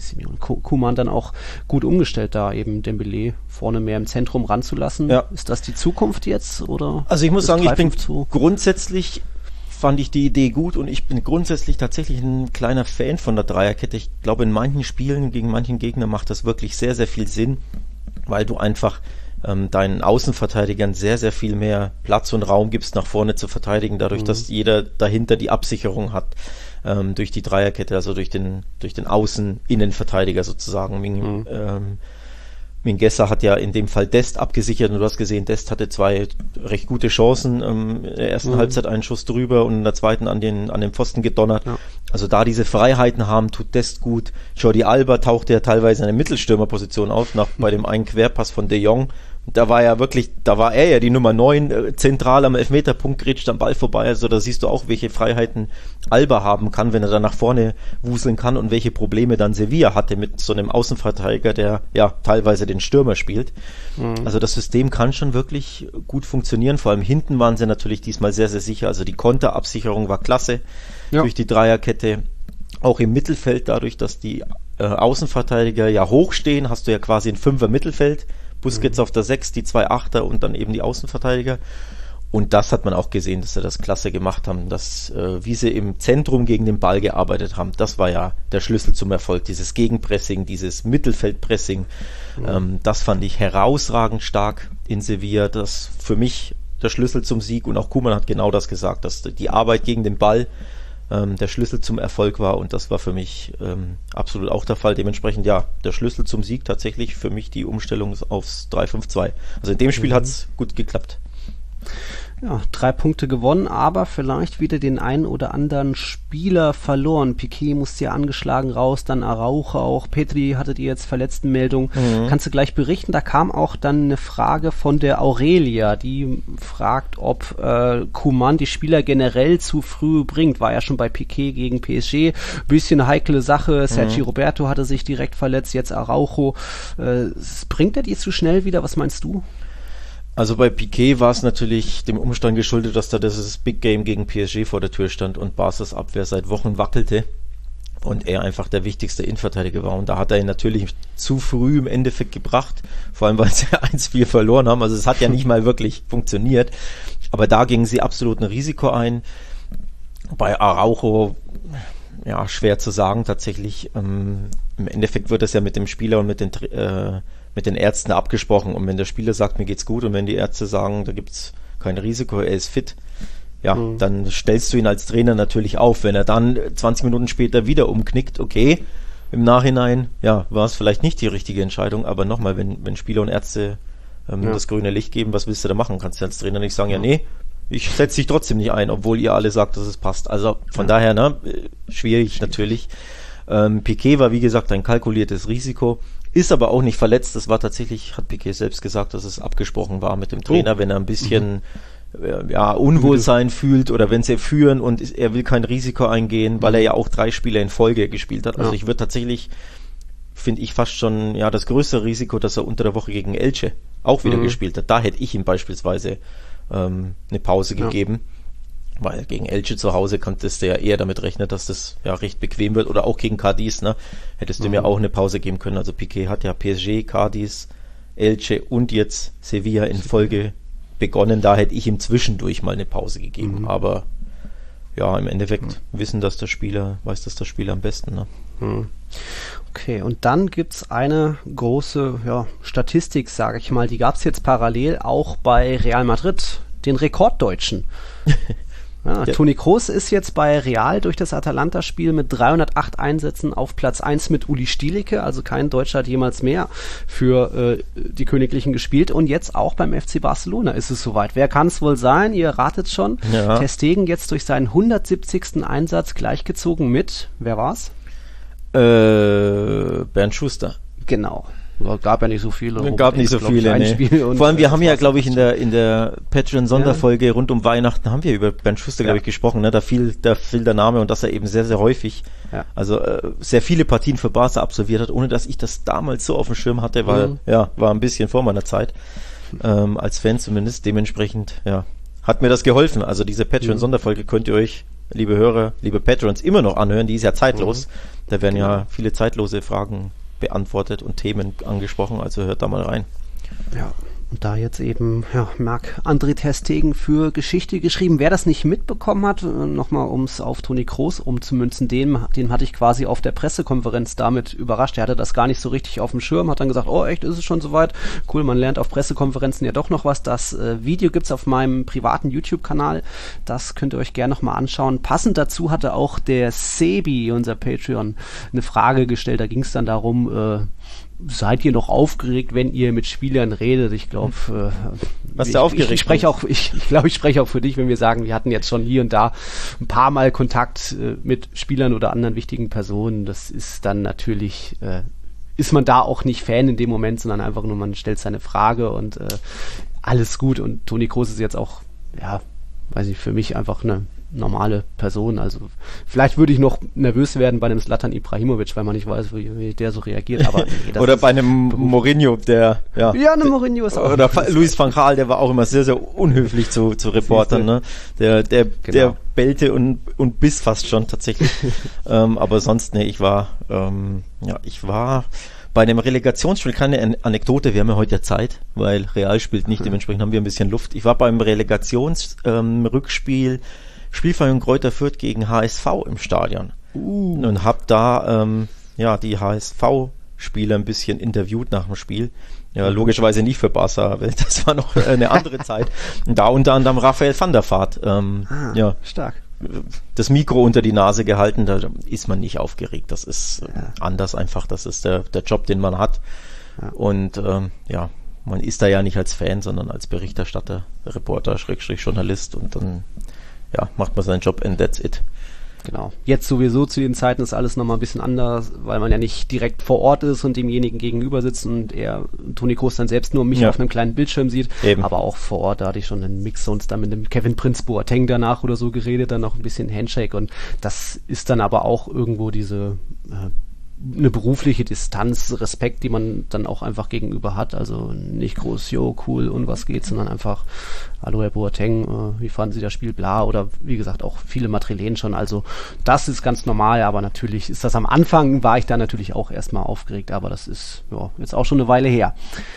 Koeman dann auch gut umgestellt, da eben Dembélé vorne mehr im Zentrum ranzulassen. Ja. Ist das die Zukunft jetzt? Oder also ich muss sagen, ich bin zu? grundsätzlich fand ich die Idee gut und ich bin grundsätzlich tatsächlich ein kleiner Fan von der Dreierkette. Ich glaube, in manchen Spielen gegen manchen Gegner macht das wirklich sehr, sehr viel Sinn, weil du einfach ähm, deinen Außenverteidigern sehr, sehr viel mehr Platz und Raum gibst, nach vorne zu verteidigen, dadurch, mhm. dass jeder dahinter die Absicherung hat ähm, durch die Dreierkette, also durch den, durch den Außen-Innenverteidiger sozusagen. Mhm. Ähm, Mingueza hat ja in dem Fall Dest abgesichert und du hast gesehen, Dest hatte zwei recht gute Chancen, ähm, in der ersten mhm. Halbzeit einen Schuss drüber und in der zweiten an den, an den Pfosten gedonnert. Ja. Also da diese Freiheiten haben, tut Dest gut. Jordi Alba tauchte ja teilweise in einer Mittelstürmerposition auf, nach, bei dem einen Querpass von De Jong. Da war ja wirklich, da war er ja die Nummer neun, äh, zentral am Elfmeterpunkt, grätscht am Ball vorbei. Also da siehst du auch, welche Freiheiten Alba haben kann, wenn er dann nach vorne wuseln kann und welche Probleme dann Sevilla hatte mit so einem Außenverteidiger, der ja teilweise den Stürmer spielt. Mhm. Also das System kann schon wirklich gut funktionieren. Vor allem hinten waren sie natürlich diesmal sehr, sehr sicher. Also die Konterabsicherung war klasse ja. durch die Dreierkette. Auch im Mittelfeld, dadurch, dass die äh, Außenverteidiger ja hochstehen, hast du ja quasi ein Fünfer Mittelfeld. Busquets mhm. auf der sechs, die zwei Achter und dann eben die Außenverteidiger. Und das hat man auch gesehen, dass sie das klasse gemacht haben, dass äh, wie sie im Zentrum gegen den Ball gearbeitet haben, das war ja der Schlüssel zum Erfolg, dieses Gegenpressing, dieses Mittelfeldpressing. Mhm. Ähm, das fand ich herausragend stark in Sevilla, das für mich der Schlüssel zum Sieg, und auch Koeman hat genau das gesagt, dass die Arbeit gegen den Ball ähm, der Schlüssel zum Erfolg war, und das war für mich ähm, absolut auch der Fall. Dementsprechend ja, der Schlüssel zum Sieg tatsächlich für mich die Umstellung aufs drei fünf zwei. Also in dem Spiel mhm. hat es gut geklappt. Ja, drei Punkte gewonnen, aber vielleicht wieder den einen oder anderen Spieler verloren. Piqué musste ja angeschlagen raus, dann Araujo auch. Petri hattet ihr jetzt Verletztenmeldung. Mhm. Kannst du gleich berichten? Da kam auch dann eine Frage von der Aurelia, die fragt, ob äh, Koeman die Spieler generell zu früh bringt. War ja schon bei Piqué gegen P S G. Bisschen heikle Sache. Sergio mhm. Roberto hatte sich direkt verletzt, jetzt Araujo. Äh, bringt er die zu schnell wieder? Was meinst du? Also bei Piqué war es natürlich dem Umstand geschuldet, dass da dieses Big Game gegen P S G vor der Tür stand und Barças Abwehr seit Wochen wackelte und er einfach der wichtigste Innenverteidiger war. Und da hat er ihn natürlich zu früh im Endeffekt gebracht, vor allem weil sie eins vier verloren haben. Also es hat ja nicht mal wirklich funktioniert. Aber da gingen sie absolut ein Risiko ein. Bei Araujo, ja, schwer zu sagen tatsächlich. Ähm, im Endeffekt wird das ja mit dem Spieler und mit den äh, mit den Ärzten abgesprochen, und wenn der Spieler sagt, mir geht's gut, und wenn die Ärzte sagen, da gibt's kein Risiko, er ist fit, ja, mhm. dann stellst du ihn als Trainer natürlich auf. Wenn er dann zwanzig Minuten später wieder umknickt, okay, im Nachhinein, ja, war es vielleicht nicht die richtige Entscheidung, aber nochmal, wenn, wenn Spieler und Ärzte ähm, ja. das grüne Licht geben, was willst du da machen? Kannst du als Trainer nicht sagen, ja, nee, ich setze dich trotzdem nicht ein, obwohl ihr alle sagt, dass es passt. Also von ja. daher, ne, schwierig natürlich. Ähm, Piqué war, wie gesagt, ein kalkuliertes Risiko. Ist aber auch nicht verletzt. Das war tatsächlich, hat Piqué selbst gesagt, dass es abgesprochen war mit dem Trainer, oh. wenn er ein bisschen mhm. ja, Unwohlsein fühlt oder wenn sie führen und er will kein Risiko eingehen, weil er ja auch drei Spiele in Folge gespielt hat. Also ja. ich würde tatsächlich, finde ich fast schon ja das größere Risiko, dass er unter der Woche gegen Elche auch wieder mhm. gespielt hat. Da hätte ich ihm beispielsweise ähm, eine Pause ja. gegeben. Weil gegen Elche zu Hause konntest du ja eher damit rechnen, dass das ja recht bequem wird. Oder auch gegen Cadiz, ne? Hättest du mhm. mir auch eine Pause geben können. Also Piqué hat ja P S G, Cadiz, Elche und jetzt Sevilla in Folge begonnen. Da hätte ich ihm zwischendurch mal eine Pause gegeben. Mhm. Aber ja, im Endeffekt mhm. wissen das der Spieler, weiß das der Spieler am besten, ne? Mhm. Okay, und dann gibt's eine große ja, Statistik, sage ich mal, die gab's jetzt parallel auch bei Real Madrid, den Rekorddeutschen. Ja, ja. Toni Kroos ist jetzt bei Real durch das Atalanta-Spiel mit dreihundertacht Einsätzen auf Platz eins mit Uli Stielicke, also kein Deutscher hat jemals mehr für äh, die Königlichen gespielt, und jetzt auch beim F C Barcelona ist es soweit. Wer kann es wohl sein? Ihr ratet schon. Ja. Ter Stegen jetzt durch seinen hundertsiebzigsten Einsatz gleichgezogen mit, wer war's? Äh, Bernd Schuster. Genau. Gab ja nicht so viele. Gab nicht so viele, nee. Vor allem, wir haben ja, glaube ich, in der in der Patreon-Sonderfolge ja. rund um Weihnachten haben wir über Bernd Schuster, glaube ja. ich, gesprochen. Ne? Da fiel, da fiel der Name, und dass er eben sehr, sehr häufig, ja. also äh, sehr viele Partien für Barca absolviert hat, ohne dass ich das damals so auf dem Schirm hatte, weil, mhm. ja, war ein bisschen vor meiner Zeit. ähm, als Fan zumindest. Dementsprechend, ja, hat mir das geholfen. Also diese Patreon-Sonderfolge könnt ihr euch, liebe Hörer, liebe Patrons, immer noch anhören. Die ist ja zeitlos. Mhm. Da werden ja viele zeitlose Fragen beantwortet und Themen angesprochen. Also hört da mal rein. Ja. Und da jetzt eben, ja, Marc-André ter Stegen für Geschichte geschrieben. Wer das nicht mitbekommen hat, nochmal um es auf Toni Kroos umzumünzen, den, den hatte ich quasi auf der Pressekonferenz damit überrascht. Er hatte das gar nicht so richtig auf dem Schirm, hat dann gesagt, oh echt, ist es schon soweit? Cool, man lernt auf Pressekonferenzen ja doch noch was. Das äh, Video gibt's auf meinem privaten YouTube-Kanal. Das könnt ihr euch gerne nochmal anschauen. Passend dazu hatte auch der Sebi, unser Patreon, eine Frage gestellt. Da ging es dann darum, äh, seid ihr noch aufgeregt, wenn ihr mit Spielern redet? Ich glaube, äh, was der aufgeregt? Ich, ich spreche auch, ich, ich glaube, ich spreche auch für dich, wenn wir sagen, wir hatten jetzt schon hier und da ein paar Mal Kontakt äh, mit Spielern oder anderen wichtigen Personen. Das ist dann natürlich, äh, ist man da auch nicht Fan in dem Moment, sondern einfach nur, man stellt seine Frage und äh, alles gut. Und Toni Kroos ist jetzt auch, ja, weiß ich, für mich einfach eine normale Person, also vielleicht würde ich noch nervös werden bei einem Zlatan Ibrahimovic, weil man nicht weiß, wie, wie der so reagiert, aber nee, oder bei einem Mourinho, der ja, ja eine Mourinho ist auch oder Luis van Gaal, der war auch immer sehr, sehr unhöflich zu, zu Reportern, ne? Der, der, genau. der bellte und, und biss fast schon tatsächlich, ähm, aber sonst, ne, ich war ähm, ja, ich war bei einem Relegationsspiel, keine Anekdote, wir haben ja heute Zeit, weil Real spielt nicht, dementsprechend haben wir ein bisschen Luft. Ich war beim Relegationsrückspiel ähm, Spielvereinigung Greuther Fürth gegen H S V im Stadion uh. und habe da ähm, ja die H S V-Spieler ein bisschen interviewt nach dem Spiel. Ja, logischerweise nicht für Barca, weil das war noch eine andere Zeit. Und da unter anderem Raphael van der Vaart. Ähm, ah, ja, stark. Das Mikro unter die Nase gehalten, da ist man nicht aufgeregt. Das ist ja. anders einfach. Das ist der, der Job, den man hat. Ja. Und ähm, ja, man ist da ja nicht als Fan, sondern als Berichterstatter, Reporter, Schrägstrich Journalist und dann ja, macht man seinen Job and that's it. Genau. Jetzt sowieso zu den Zeiten ist alles nochmal ein bisschen anders, weil man ja nicht direkt vor Ort ist und demjenigen gegenüber sitzt und er, Toni Kroos dann selbst nur mich ja. auf einem kleinen Bildschirm sieht. Eben. Aber auch vor Ort, da hatte ich schon einen Mix sonst dann mit dem Kevin Prince Boateng danach oder so geredet, dann noch ein bisschen Handshake und das ist dann aber auch irgendwo diese äh, eine berufliche Distanz, Respekt, die man dann auch einfach gegenüber hat, also nicht groß, jo, cool und was geht, sondern einfach, hallo Herr Boateng, äh, wie fanden Sie das Spiel, bla, oder wie gesagt auch viele Madrilen schon, also das ist ganz normal, aber natürlich ist das am Anfang, war ich da natürlich auch erstmal aufgeregt, aber das ist ja jetzt auch schon eine Weile her.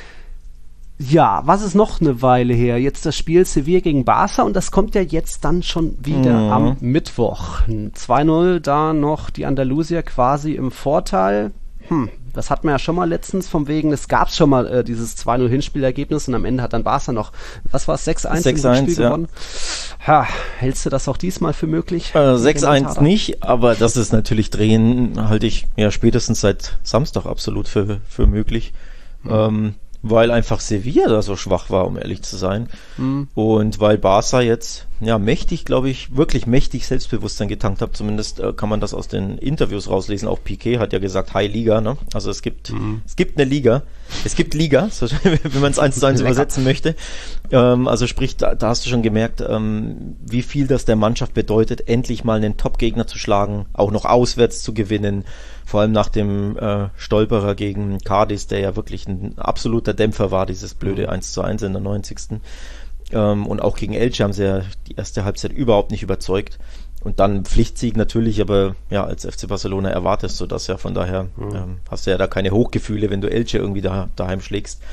Ja, was ist noch eine Weile her? Jetzt das Spiel Sevilla gegen Barca und das kommt ja jetzt dann schon wieder mhm. am Mittwoch. zwei null, da noch die Andalusier quasi im Vorteil. Hm, das hatten wir ja schon mal letztens, vom wegen, es gab schon mal äh, dieses zwei null Hinspielergebnis und am Ende hat dann Barca noch, was war es, sechs eins im Spiel ja. gewonnen. Ha, hältst du das auch diesmal für möglich? Äh, sechs eins nicht, aber das ist natürlich drehen, halte ich ja spätestens seit Samstag absolut für, für möglich. Mhm. Ähm, weil einfach Sevilla da so schwach war, um ehrlich zu sein. Mhm. Und weil Barca jetzt, ja, mächtig, glaube ich, wirklich mächtig Selbstbewusstsein getankt hat. Zumindest äh, kann man das aus den Interviews rauslesen. Auch Piqué hat ja gesagt, High Liga, ne? Also es gibt, mhm. es gibt eine Liga. Es gibt Liga, so, wenn man es eins zu eins übersetzen möchte. Ähm, also sprich, da, da hast du schon gemerkt, ähm, wie viel das der Mannschaft bedeutet, endlich mal einen Top-Gegner zu schlagen, auch noch auswärts zu gewinnen. Vor allem nach dem äh, Stolperer gegen Cadiz, der ja wirklich ein absoluter Dämpfer war, dieses blöde eins zu eins in der neunzigsten Ähm, und auch gegen Elche haben sie ja die erste Halbzeit überhaupt nicht überzeugt. Und dann Pflichtsieg natürlich, aber ja, als F C Barcelona erwartest du das ja. Von daher mhm. ähm, hast du ja da keine Hochgefühle, wenn du Elche irgendwie da, daheim schlägst.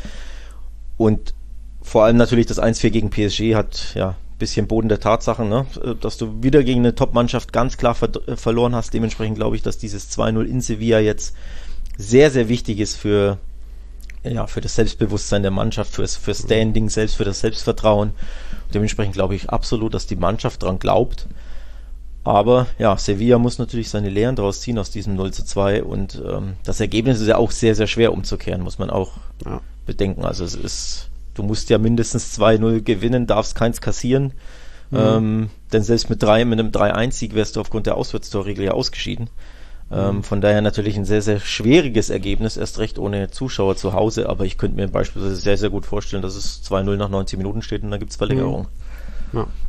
Und vor allem natürlich das eins vier gegen P S G hat ja bisschen Boden der Tatsachen, ne? Dass du wieder gegen eine Top-Mannschaft ganz klar ver- verloren hast. Dementsprechend glaube ich, dass dieses zwei null in Sevilla jetzt sehr, sehr wichtig ist für, ja, für das Selbstbewusstsein der Mannschaft, für, für Standing, selbst für das Selbstvertrauen. Dementsprechend glaube ich absolut, dass die Mannschaft dran glaubt. Aber ja, Sevilla muss natürlich seine Lehren daraus ziehen aus diesem null zu zwei und ähm, das Ergebnis ist ja auch sehr, sehr schwer umzukehren, muss man auch ja. bedenken. Also es ist Du musst ja mindestens zwei null gewinnen, darfst keins kassieren. Mhm. Ähm, denn selbst mit, drei, mit einem drei eins Sieg wärst du aufgrund der Auswärtstorregel ja ausgeschieden. Mhm. Ähm, von daher natürlich ein sehr, sehr schwieriges Ergebnis, erst recht ohne Zuschauer zu Hause. Aber ich könnte mir beispielsweise sehr, sehr gut vorstellen, dass es zwei null nach neunzig Minuten steht und dann gibt es Verlängerung. Mhm. Ja.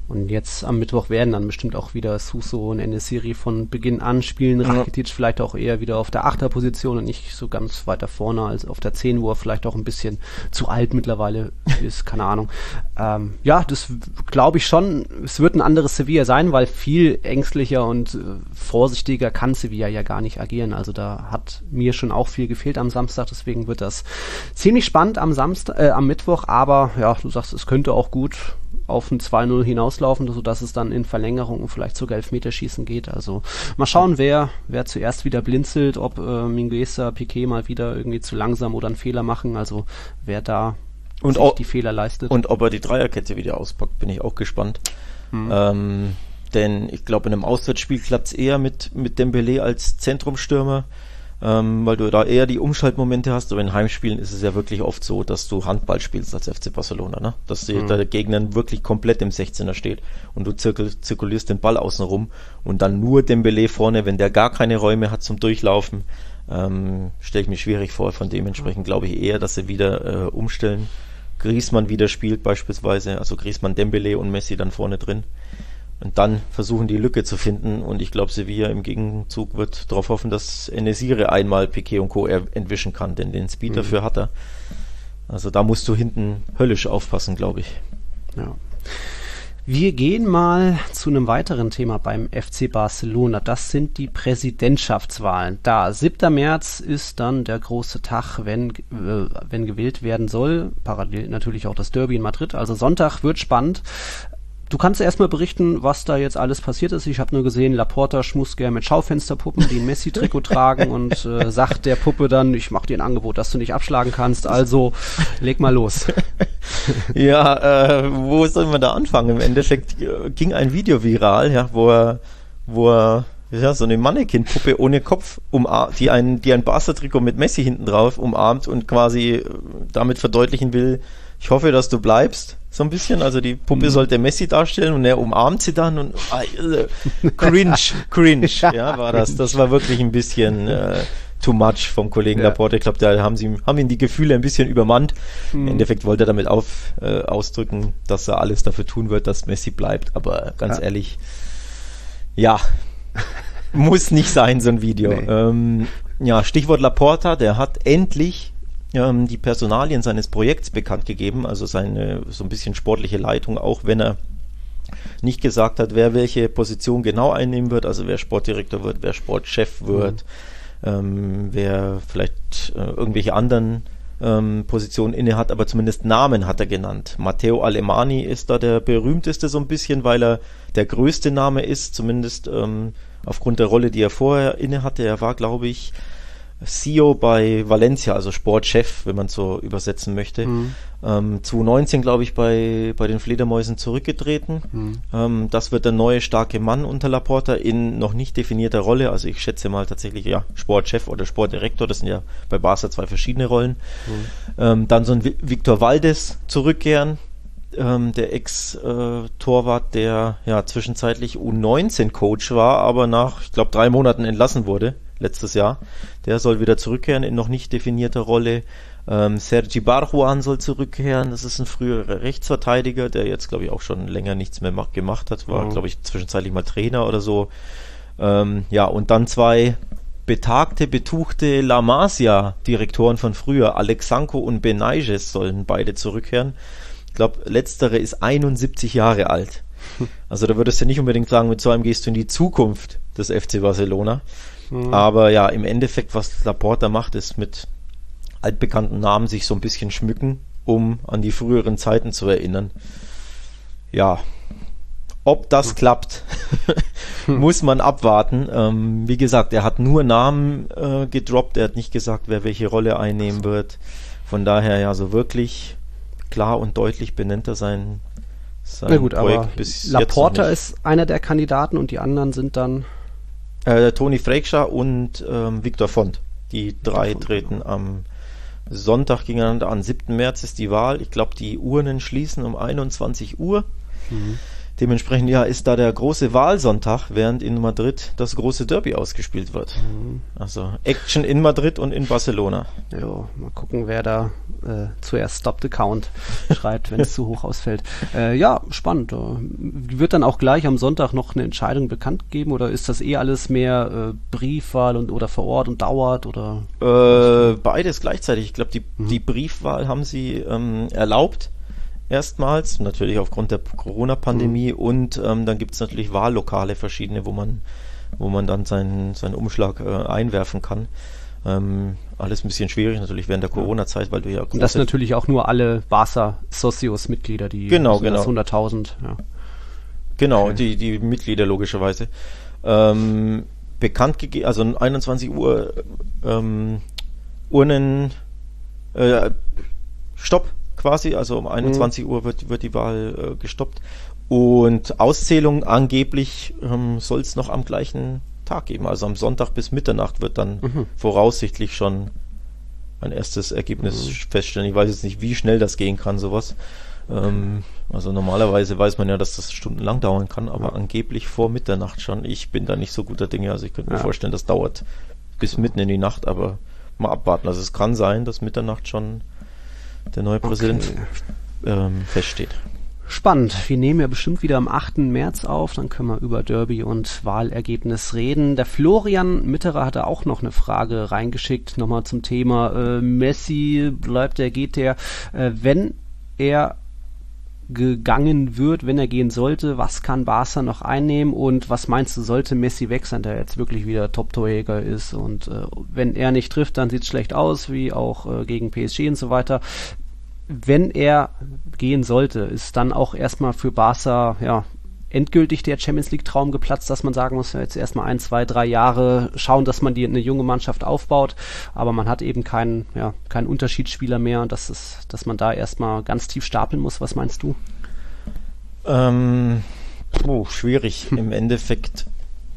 Und jetzt am Mittwoch werden dann bestimmt auch wieder Suso und Enesiri von Beginn an spielen. Rakitic ja. vielleicht auch eher wieder auf der Achterposition und nicht so ganz weiter vorne als auf der zehn, wo er vielleicht auch ein bisschen zu alt mittlerweile ist, keine Ahnung. Ähm, ja, das glaube ich schon. Es wird ein anderes Sevilla sein, weil viel ängstlicher und äh, vorsichtiger kann Sevilla ja gar nicht agieren. Also da hat mir schon auch viel gefehlt am Samstag, deswegen wird das ziemlich spannend am Samstag, äh, am Mittwoch, aber ja, du sagst, es könnte auch gut auf ein zwei null hinauslaufen, sodass es dann in Verlängerung und vielleicht sogar Elfmeterschießen geht. Also mal schauen, wer wer zuerst wieder blinzelt, ob äh, Mingueza, Piqué mal wieder irgendwie zu langsam oder einen Fehler machen, also wer da und auch die Fehler leistet. Und ob er die Dreierkette wieder auspackt, bin ich auch gespannt. Hm. Ähm, denn ich glaube, in einem Auswärtsspiel klappt es eher mit, mit Dembélé als Zentrumstürmer. Ähm, weil du da eher die Umschaltmomente hast, aber in Heimspielen ist es ja wirklich oft so, dass du Handball spielst als F C Barcelona, ne? Dass mhm. der Gegner wirklich komplett im sechzehner steht und du zirkul- zirkulierst den Ball außen rum und dann nur Dembélé vorne, wenn der gar keine Räume hat zum Durchlaufen, ähm, stelle ich mir schwierig vor. Von dementsprechend glaube ich eher, dass sie wieder äh, umstellen. Griezmann wieder spielt beispielsweise, also Griezmann, Dembélé und Messi dann vorne drin. Und dann versuchen, die Lücke zu finden. Und ich glaube, Sevilla im Gegenzug wird darauf hoffen, dass Enesiri einmal Piqué und Co. entwischen kann, denn den Speed mhm. dafür hat er. Also da musst du hinten höllisch aufpassen, glaube ich. Ja. Wir gehen mal zu einem weiteren Thema beim F C Barcelona. Das sind die Präsidentschaftswahlen. Da, siebter März ist dann der große Tag, wenn, äh, wenn gewählt werden soll. Parallel natürlich auch das Derby in Madrid. Also Sonntag wird spannend. Du kannst erstmal berichten, was da jetzt alles passiert ist. Ich habe nur gesehen, Laporta schmust gerne mit Schaufensterpuppen, die ein Messi-Trikot tragen und äh, sagt der Puppe dann, ich mache dir ein Angebot, das du nicht abschlagen kannst, also leg mal los. Ja, äh, wo sollen wir da anfangen? Im Endeffekt äh, ging ein Video viral, ja, wo er, wo er ja, so eine Mannequin-Puppe ohne Kopf umarmt, die ein, die ein Barca-Trikot mit Messi hinten drauf umarmt und quasi damit verdeutlichen will, ich hoffe, dass du bleibst, so ein bisschen. Also die Puppe mhm. sollte Messi darstellen und er umarmt sie dann und äh, cringe, cringe, ja, war das. Das war wirklich ein bisschen äh, too much vom Kollegen ja. Laporte. Ich glaube, da haben sie haben ihn die Gefühle ein bisschen übermannt. Mhm. Im Endeffekt wollte er damit auf, äh, ausdrücken, dass er alles dafür tun wird, dass Messi bleibt. Aber ganz ja. ehrlich, ja, muss nicht sein, so ein Video. Nee. Ähm, ja, Stichwort Laporta, der hat endlich die Personalien seines Projekts bekannt gegeben, also seine so ein bisschen sportliche Leitung, auch wenn er nicht gesagt hat, wer welche Position genau einnehmen wird, also wer Sportdirektor wird, wer Sportchef wird, mhm. ähm, wer vielleicht äh, irgendwelche anderen ähm, Positionen inne hat, aber zumindest Namen hat er genannt. Matteo Alemani ist da der berühmteste so ein bisschen, weil er der größte Name ist, zumindest ähm, aufgrund der Rolle, die er vorher inne hatte. Er war, glaube ich, C E O bei Valencia, also Sportchef, wenn man so übersetzen möchte. Mhm. Ähm, zwanzig neunzehn, glaube ich, bei, bei den Fledermäusen zurückgetreten. Mhm. Ähm, das wird der neue starke Mann unter Laporta in noch nicht definierter Rolle. Also ich schätze mal tatsächlich, ja, Sportchef oder Sportdirektor, das sind ja bei Barca zwei verschiedene Rollen. Mhm. Ähm, dann so ein Victor Valdes zurückkehren, ähm, der Ex-Torwart, äh, der ja zwischenzeitlich U neunzehn Coach war, aber nach, ich glaube, drei Monaten entlassen wurde. Letztes Jahr. Der soll wieder zurückkehren in noch nicht definierter Rolle. Ähm, Sergi Barjuan soll zurückkehren. Das ist ein früherer Rechtsverteidiger, der jetzt, glaube ich, auch schon länger nichts mehr mach- gemacht hat. War, mhm. glaube ich, zwischenzeitlich mal Trainer oder so. Ähm, ja, und dann zwei betagte, betuchte La Masia-Direktoren von früher, Alexanko und Benaiges, sollen beide zurückkehren. Ich glaube, letztere ist einundsiebzig Jahre alt. Also da würdest du nicht unbedingt sagen, mit so einem gehst du in die Zukunft des F C Barcelona. Mhm. Aber ja, im Endeffekt, was Laporta macht, ist mit altbekannten Namen sich so ein bisschen schmücken, um an die früheren Zeiten zu erinnern. Ja, ob das mhm. klappt, muss man abwarten. Ähm, wie gesagt, er hat nur Namen äh, gedroppt, er hat nicht gesagt, wer welche Rolle einnehmen wird. Von daher, ja, so wirklich klar und deutlich benennt er sein, sein Na gut, Projekt aber bis Laporta ist einer der Kandidaten und die anderen sind dann Äh, Toni Freixa und ähm, Victor Font. Die drei Font, treten ja. am Sonntag gegeneinander an. siebten März ist die Wahl. Ich glaube, die Urnen schließen um einundzwanzig Uhr. Mhm. Dementsprechend, ja, ist da der große Wahlsonntag, während in Madrid das große Derby ausgespielt wird. Mhm. Also Action in Madrid und in Barcelona. Ja, mal gucken, wer da äh, zuerst Stop the Count schreibt, wenn es zu hoch ausfällt. Äh, ja, spannend. Wird dann auch gleich am Sonntag noch eine Entscheidung bekannt geben oder ist das eh alles mehr äh, Briefwahl und oder vor Ort und dauert? Oder? Äh, beides gleichzeitig. Ich glaube, die, mhm. die Briefwahl haben sie ähm, erlaubt. Erstmals, natürlich aufgrund der Corona-Pandemie mhm. und ähm, dann gibt es natürlich Wahllokale verschiedene, wo man wo man dann seinen, seinen Umschlag äh, einwerfen kann. Ähm, alles ein bisschen schwierig natürlich während der Corona-Zeit, weil du ja... Und das natürlich auch nur alle Barca-Socios-Mitglieder, die genau, genau. hunderttausend. Ja. Genau, okay. die, die Mitglieder logischerweise. Ähm, bekannt gegeben, also einundzwanzig Uhr ähm, Urnen äh, Stopp quasi, also um einundzwanzig mhm. Uhr wird, wird die Wahl äh, gestoppt und Auszählung angeblich ähm, soll es noch am gleichen Tag geben, also am Sonntag bis Mitternacht wird dann mhm. voraussichtlich schon ein erstes Ergebnis mhm. feststellen. Ich weiß jetzt nicht, wie schnell das gehen kann, sowas. Ähm, also normalerweise weiß man ja, dass das stundenlang dauern kann, aber ja. angeblich vor Mitternacht schon. Ich bin da nicht so guter Dinge, also ich könnte mir ja. vorstellen, das dauert bis mitten in die Nacht, aber mal abwarten. Also es kann sein, dass Mitternacht schon der neue Präsident okay. ähm, feststeht. Spannend. Wir nehmen ja bestimmt wieder am achten März auf, dann können wir über Derby und Wahlergebnis reden. Der Florian Mitterer hatte auch noch eine Frage reingeschickt, nochmal zum Thema äh, Messi, bleibt der, geht der. Äh, wenn er gegangen wird, wenn er gehen sollte, was kann Barca noch einnehmen und was meinst du, sollte Messi weg sein, der jetzt wirklich wieder Top-Torjäger ist und äh, wenn er nicht trifft, dann sieht es schlecht aus, wie auch äh, gegen P S G und so weiter. Wenn er gehen sollte, ist dann auch erstmal für Barca ja endgültig der Champions League Traum geplatzt, dass man sagen muss, jetzt erstmal ein, zwei, drei Jahre schauen, dass man die eine junge Mannschaft aufbaut, aber man hat eben keinen, ja, keinen Unterschiedsspieler mehr und das ist, dass man da erstmal ganz tief stapeln muss. Was meinst du? Ähm, oh, schwierig. Im Endeffekt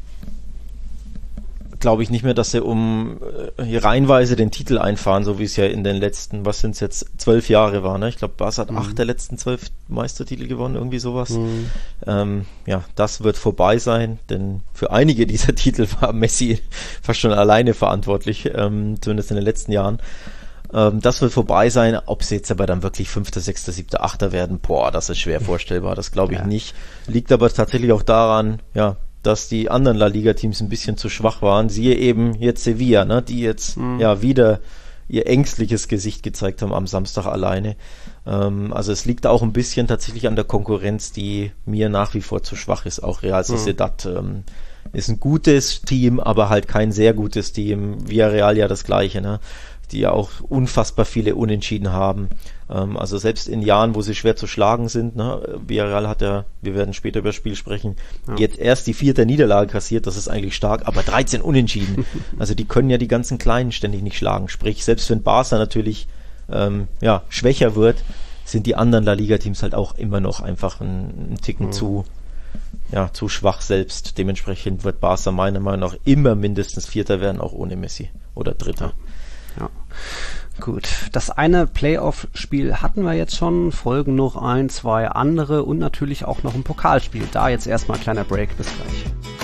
glaube ich nicht mehr, dass sie um äh, hier reihenweise den Titel einfahren, so wie es ja in den letzten, was sind es jetzt, zwölf Jahre war, ne? Ich glaube, Barca hat mhm. acht der letzten zwölf Meistertitel gewonnen, irgendwie sowas. Mhm. Ähm, ja, das wird vorbei sein, denn für einige dieser Titel war Messi fast schon alleine verantwortlich, ähm, zumindest in den letzten Jahren. Ähm, das wird vorbei sein, ob sie jetzt aber dann wirklich Fünfter, Sechster, Siebter, Achter werden, boah, das ist schwer vorstellbar, das glaube ich ja. nicht. Liegt aber tatsächlich auch daran, ja, dass die anderen La Liga-Teams ein bisschen zu schwach waren. Siehe eben jetzt Sevilla, ne, die jetzt mhm. ja wieder ihr ängstliches Gesicht gezeigt haben am Samstag alleine. Ähm, also es liegt auch ein bisschen tatsächlich an der Konkurrenz, die mir nach wie vor zu schwach ist. Auch Real Sociedad mhm. ähm, ist ein gutes Team, aber halt kein sehr gutes Team. Villarreal ja das Gleiche, ne? Die ja auch unfassbar viele Unentschieden haben. Ähm, also selbst in Jahren, wo sie schwer zu schlagen sind, ne, Villarreal hat ja, wir werden später über das Spiel sprechen, ja. jetzt erst die vierte Niederlage kassiert, das ist eigentlich stark, aber dreizehn Unentschieden. Also die können ja die ganzen Kleinen ständig nicht schlagen. Sprich, selbst wenn Barca natürlich ähm, ja, schwächer wird, sind die anderen La Liga-Teams halt auch immer noch einfach einen, einen Ticken mhm. zu ja, zu schwach selbst. Dementsprechend wird Barca meiner Meinung nach immer mindestens Vierter werden, auch ohne Messi. Oder Dritter. Ja, gut. Das eine Playoff-Spiel hatten wir jetzt schon, folgen noch ein, zwei andere und natürlich auch noch ein Pokalspiel. Da jetzt erstmal ein kleiner Break, bis gleich.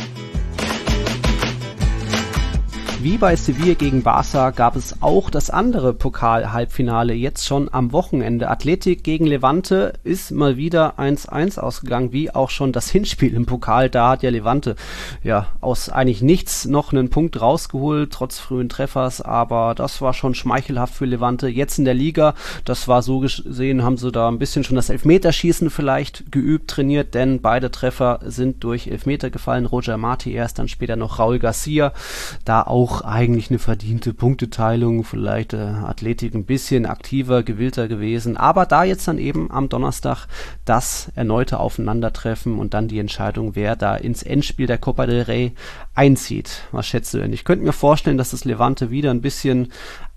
Wie bei Sevilla gegen Barca gab es auch das andere Pokal-Halbfinale jetzt schon am Wochenende. Athletic gegen Levante ist mal wieder eins eins ausgegangen, wie auch schon das Hinspiel im Pokal. Da hat ja Levante ja aus eigentlich nichts noch einen Punkt rausgeholt, trotz frühen Treffers, aber das war schon schmeichelhaft für Levante. Jetzt in der Liga, das war so gesehen, haben sie da ein bisschen schon das Elfmeterschießen vielleicht geübt, trainiert, denn beide Treffer sind durch Elfmeter gefallen. Roger Marti erst, dann später noch Raúl García. Da auch eigentlich eine verdiente Punkteteilung, vielleicht äh, Athletik ein bisschen aktiver, gewillter gewesen, aber da jetzt dann eben am Donnerstag das erneute Aufeinandertreffen und dann die Entscheidung, wer da ins Endspiel der Copa del Rey einzieht. Was schätzt du denn? Ich könnte mir vorstellen, dass das Levante wieder ein bisschen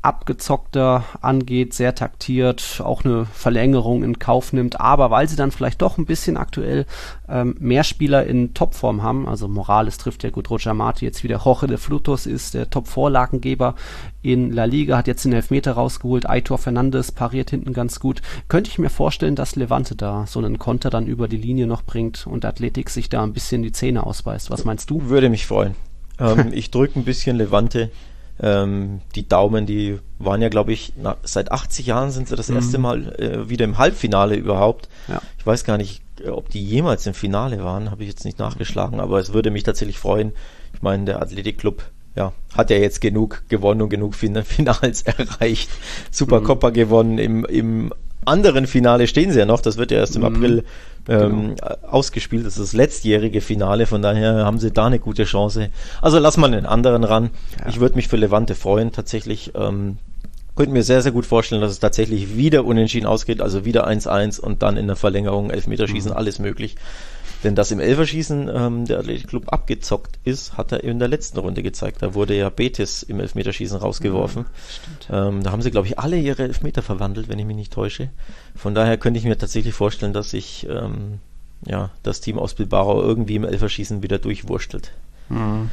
abgezockter angeht, sehr taktiert, auch eine Verlängerung in Kauf nimmt, aber weil sie dann vielleicht doch ein bisschen aktuell ähm, mehr Spieler in Topform haben, also Morales trifft ja gut, Roger Marti jetzt wieder, Jorge de Frutos ist der Top-Vorlagengeber in La Liga, hat jetzt den Elfmeter rausgeholt, Aitor Fernandes pariert hinten ganz gut, könnte ich mir vorstellen, dass Levante da so einen Konter dann über die Linie noch bringt und Athletic sich da ein bisschen die Zähne ausbeißt. Was meinst du? Würde mich freuen. ähm, ich drücke ein bisschen Levante ähm, die Daumen, die waren ja, glaube ich, na, seit achtzig Jahren sind sie das mhm. erste Mal äh, wieder im Halbfinale überhaupt. Ja. Ich weiß gar nicht, ob die jemals im Finale waren, habe ich jetzt nicht nachgeschlagen, aber es würde mich tatsächlich freuen. Ich meine, der Athletic Club ja, hat ja jetzt genug gewonnen und genug fin- Finals erreicht. Supercopa mhm. gewonnen, im, im anderen Finale stehen sie ja noch, das wird ja erst im mhm. April ähm, genau. ausgespielt, das ist das letztjährige Finale, von daher haben sie da eine gute Chance. Also lass mal den anderen ran. Ja. Ich würde mich für Levante freuen, tatsächlich. Ähm, könnte mir sehr, sehr gut vorstellen, dass es tatsächlich wieder unentschieden ausgeht, also wieder eins eins und dann in der Verlängerung Elfmeterschießen, mhm. alles möglich. Denn dass im Elferschießen ähm, der Athletic Club abgezockt ist, hat er in der letzten Runde gezeigt. Da wurde ja Betis im Elfmeterschießen rausgeworfen. Ja, ähm, da haben sie, glaube ich, alle ihre Elfmeter verwandelt, wenn ich mich nicht täusche. Von daher könnte ich mir tatsächlich vorstellen, dass sich ähm, ja, das Team aus Bilbao irgendwie im Elferschießen wieder durchwurstelt. Mhm.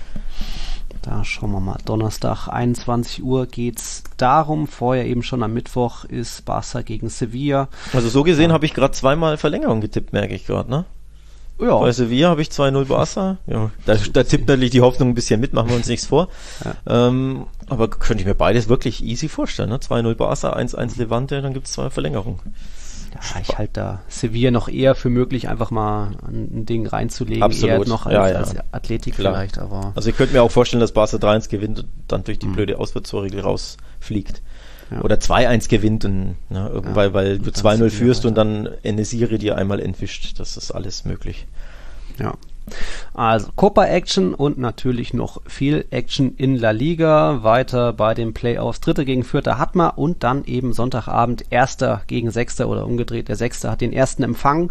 Da schauen wir mal. Donnerstag, einundzwanzig Uhr geht's darum. Vorher eben schon am Mittwoch ist Barca gegen Sevilla. Also so gesehen ja. habe ich gerade zweimal Verlängerung getippt, merke ich gerade, ne? Ja. Bei Sevilla habe ich zwei null Barca. Ja, da, da tippt natürlich die Hoffnung ein bisschen mit, machen wir uns nichts vor. Ja. Ähm, aber könnte ich mir beides wirklich easy vorstellen. Ne? zwei null Barca, eins eins Levante, dann gibt es zwei Verlängerungen. Ja, ich halte da Sevilla noch eher für möglich, einfach mal ein Ding reinzulegen. Absolut. Eher noch als, ja, ja. als Athletik Klar. vielleicht. Aber also ich könnte mir auch vorstellen, dass Barca drei eins gewinnt und dann durch die mhm. blöde Auswärtstorregel rausfliegt. Ja. Oder zwei eins gewinnt, und, ne, ja, weil, weil du zwei null führst und dann Enesiri dir einmal entwischt. Das ist alles möglich. Ja. Also Copa-Action und natürlich noch viel Action in La Liga. Weiter bei den Playoffs. Dritter gegen Vierter hat man und dann eben Sonntagabend Erster gegen Sechster oder umgedreht. Der Sechster hat den Ersten empfangen.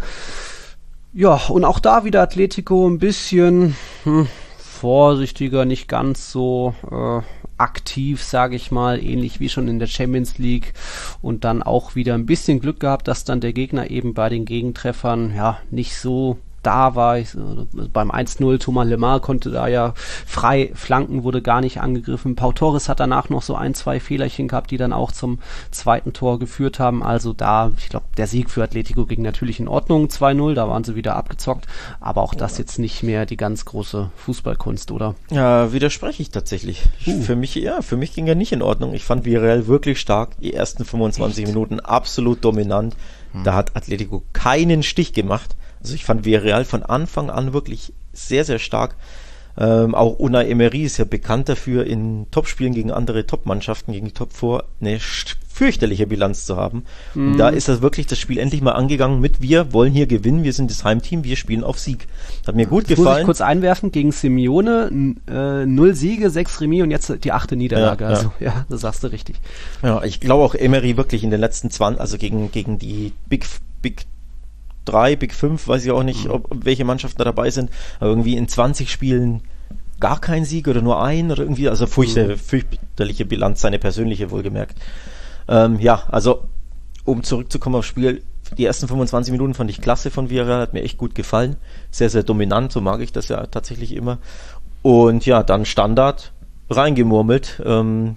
Ja, und auch da wieder Atletico ein bisschen hm, vorsichtiger, nicht ganz so äh, aktiv, sage ich mal, ähnlich wie schon in der Champions League und dann auch wieder ein bisschen Glück gehabt, dass dann der Gegner eben bei den Gegentreffern ja nicht so da war. Ich, beim eins null Thomas Lemar konnte da ja frei flanken, wurde gar nicht angegriffen. Pau Torres hat danach noch so ein, zwei Fehlerchen gehabt, die dann auch zum zweiten Tor geführt haben. Also da, ich glaube, der Sieg für Atletico ging natürlich in Ordnung, zwei null, da waren sie wieder abgezockt, aber auch das jetzt nicht mehr die ganz große Fußballkunst, oder? Ja, widerspreche ich tatsächlich. Uh. Für mich, ja, für mich ging er nicht in Ordnung. Ich fand Villarreal wirklich stark, die ersten fünfundzwanzig Echt? Minuten absolut dominant. Hm. Da hat Atletico keinen Stich gemacht. Also ich fand Villarreal von Anfang an wirklich sehr, sehr stark. Ähm, auch Unai Emery ist ja bekannt dafür, in Topspielen gegen andere Topmannschaften, gegen die Top vier, eine fürchterliche Bilanz zu haben. Mhm. Und da ist das wirklich das Spiel endlich mal angegangen mit: Wir wollen hier gewinnen, wir sind das Heimteam, wir spielen auf Sieg. Hat mir gut das gefallen. Muss ich kurz einwerfen, gegen Simeone, n- äh, null Siege, sechs Remis und jetzt die achte Niederlage. Ja, ja. Also ja, das sagst du richtig. Ja, ich glaube auch Emery wirklich in den letzten zwanzig, also gegen, gegen die Big, Big drei, Big fünf, weiß ich auch nicht, ob, welche Mannschaften da dabei sind, aber irgendwie in zwanzig Spielen gar kein Sieg oder nur ein oder irgendwie, also fürchte, fürchterliche Bilanz, seine persönliche wohlgemerkt. Ähm, ja, also um zurückzukommen aufs Spiel, die ersten fünfundzwanzig Minuten fand ich klasse von Villarreal, hat mir echt gut gefallen, sehr, sehr dominant, so mag ich das ja tatsächlich immer. Und ja, dann Standard reingemurmelt, ähm,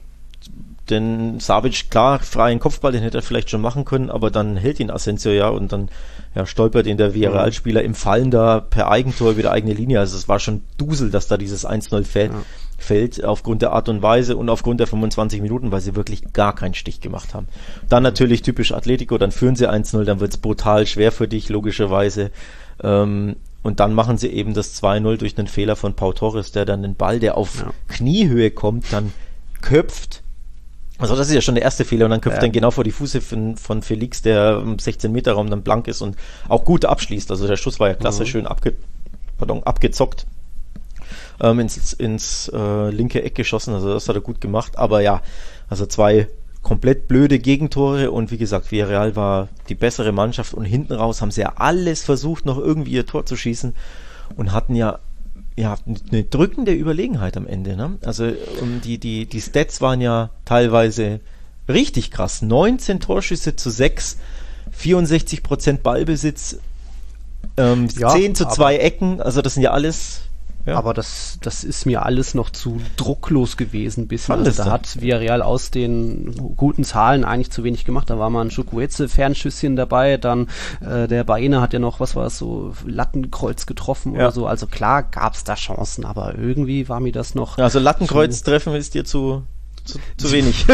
denn Savic, klar, freien Kopfball, den hätte er vielleicht schon machen können, aber dann hält ihn Asensio ja und dann ja, stolpert ihn der Villarreal-Spieler im Fallen da per Eigentor über die eigene Linie. Also es war schon Dusel, dass da dieses eins null fällt, ja. fällt aufgrund der Art und Weise und aufgrund der fünfundzwanzig Minuten, weil sie wirklich gar keinen Stich gemacht haben. Dann natürlich typisch Atletico, dann führen sie eins null, dann wird es brutal schwer für dich, logischerweise. Ähm, und dann machen sie eben das zwei null durch einen Fehler von Pau Torres, der dann den Ball, der auf ja. Kniehöhe kommt, dann köpft. Also das ist ja schon der erste Fehler und dann köpft ja. dann genau vor die Füße von, von Felix, der im sechzehn Meter Raum dann blank ist und auch gut abschließt. Also der Schuss war ja klasse, mhm. schön abge, pardon, abgezockt, ähm, ins, ins äh, linke Eck geschossen, also das hat er gut gemacht. Aber ja, also zwei komplett blöde Gegentore und wie gesagt, Villarreal war die bessere Mannschaft und hinten raus haben sie ja alles versucht, noch irgendwie ihr Tor zu schießen und hatten ja Ja, eine drückende Überlegenheit am Ende. Ne? Also um, die, die, die Stats waren ja teilweise richtig krass. neunzehn Torschüsse zu sechs, vierundsechzig Prozent Ballbesitz, ähm, ja, zehn zu zwei Ecken, also das sind ja alles... Ja. Aber das, das ist mir alles noch zu drucklos gewesen. Bisschen. Also da hat Villarreal aus den guten Zahlen eigentlich zu wenig gemacht. Da war mal ein Chukwueze-Fernschüsschen dabei. Dann äh, der Baena hat ja noch, was war es, so Lattenkreuz getroffen ja. oder so. Also klar gab es da Chancen, aber irgendwie war mir das noch... Also Lattenkreuz zu, treffen ist dir zu... Zu, zu wenig.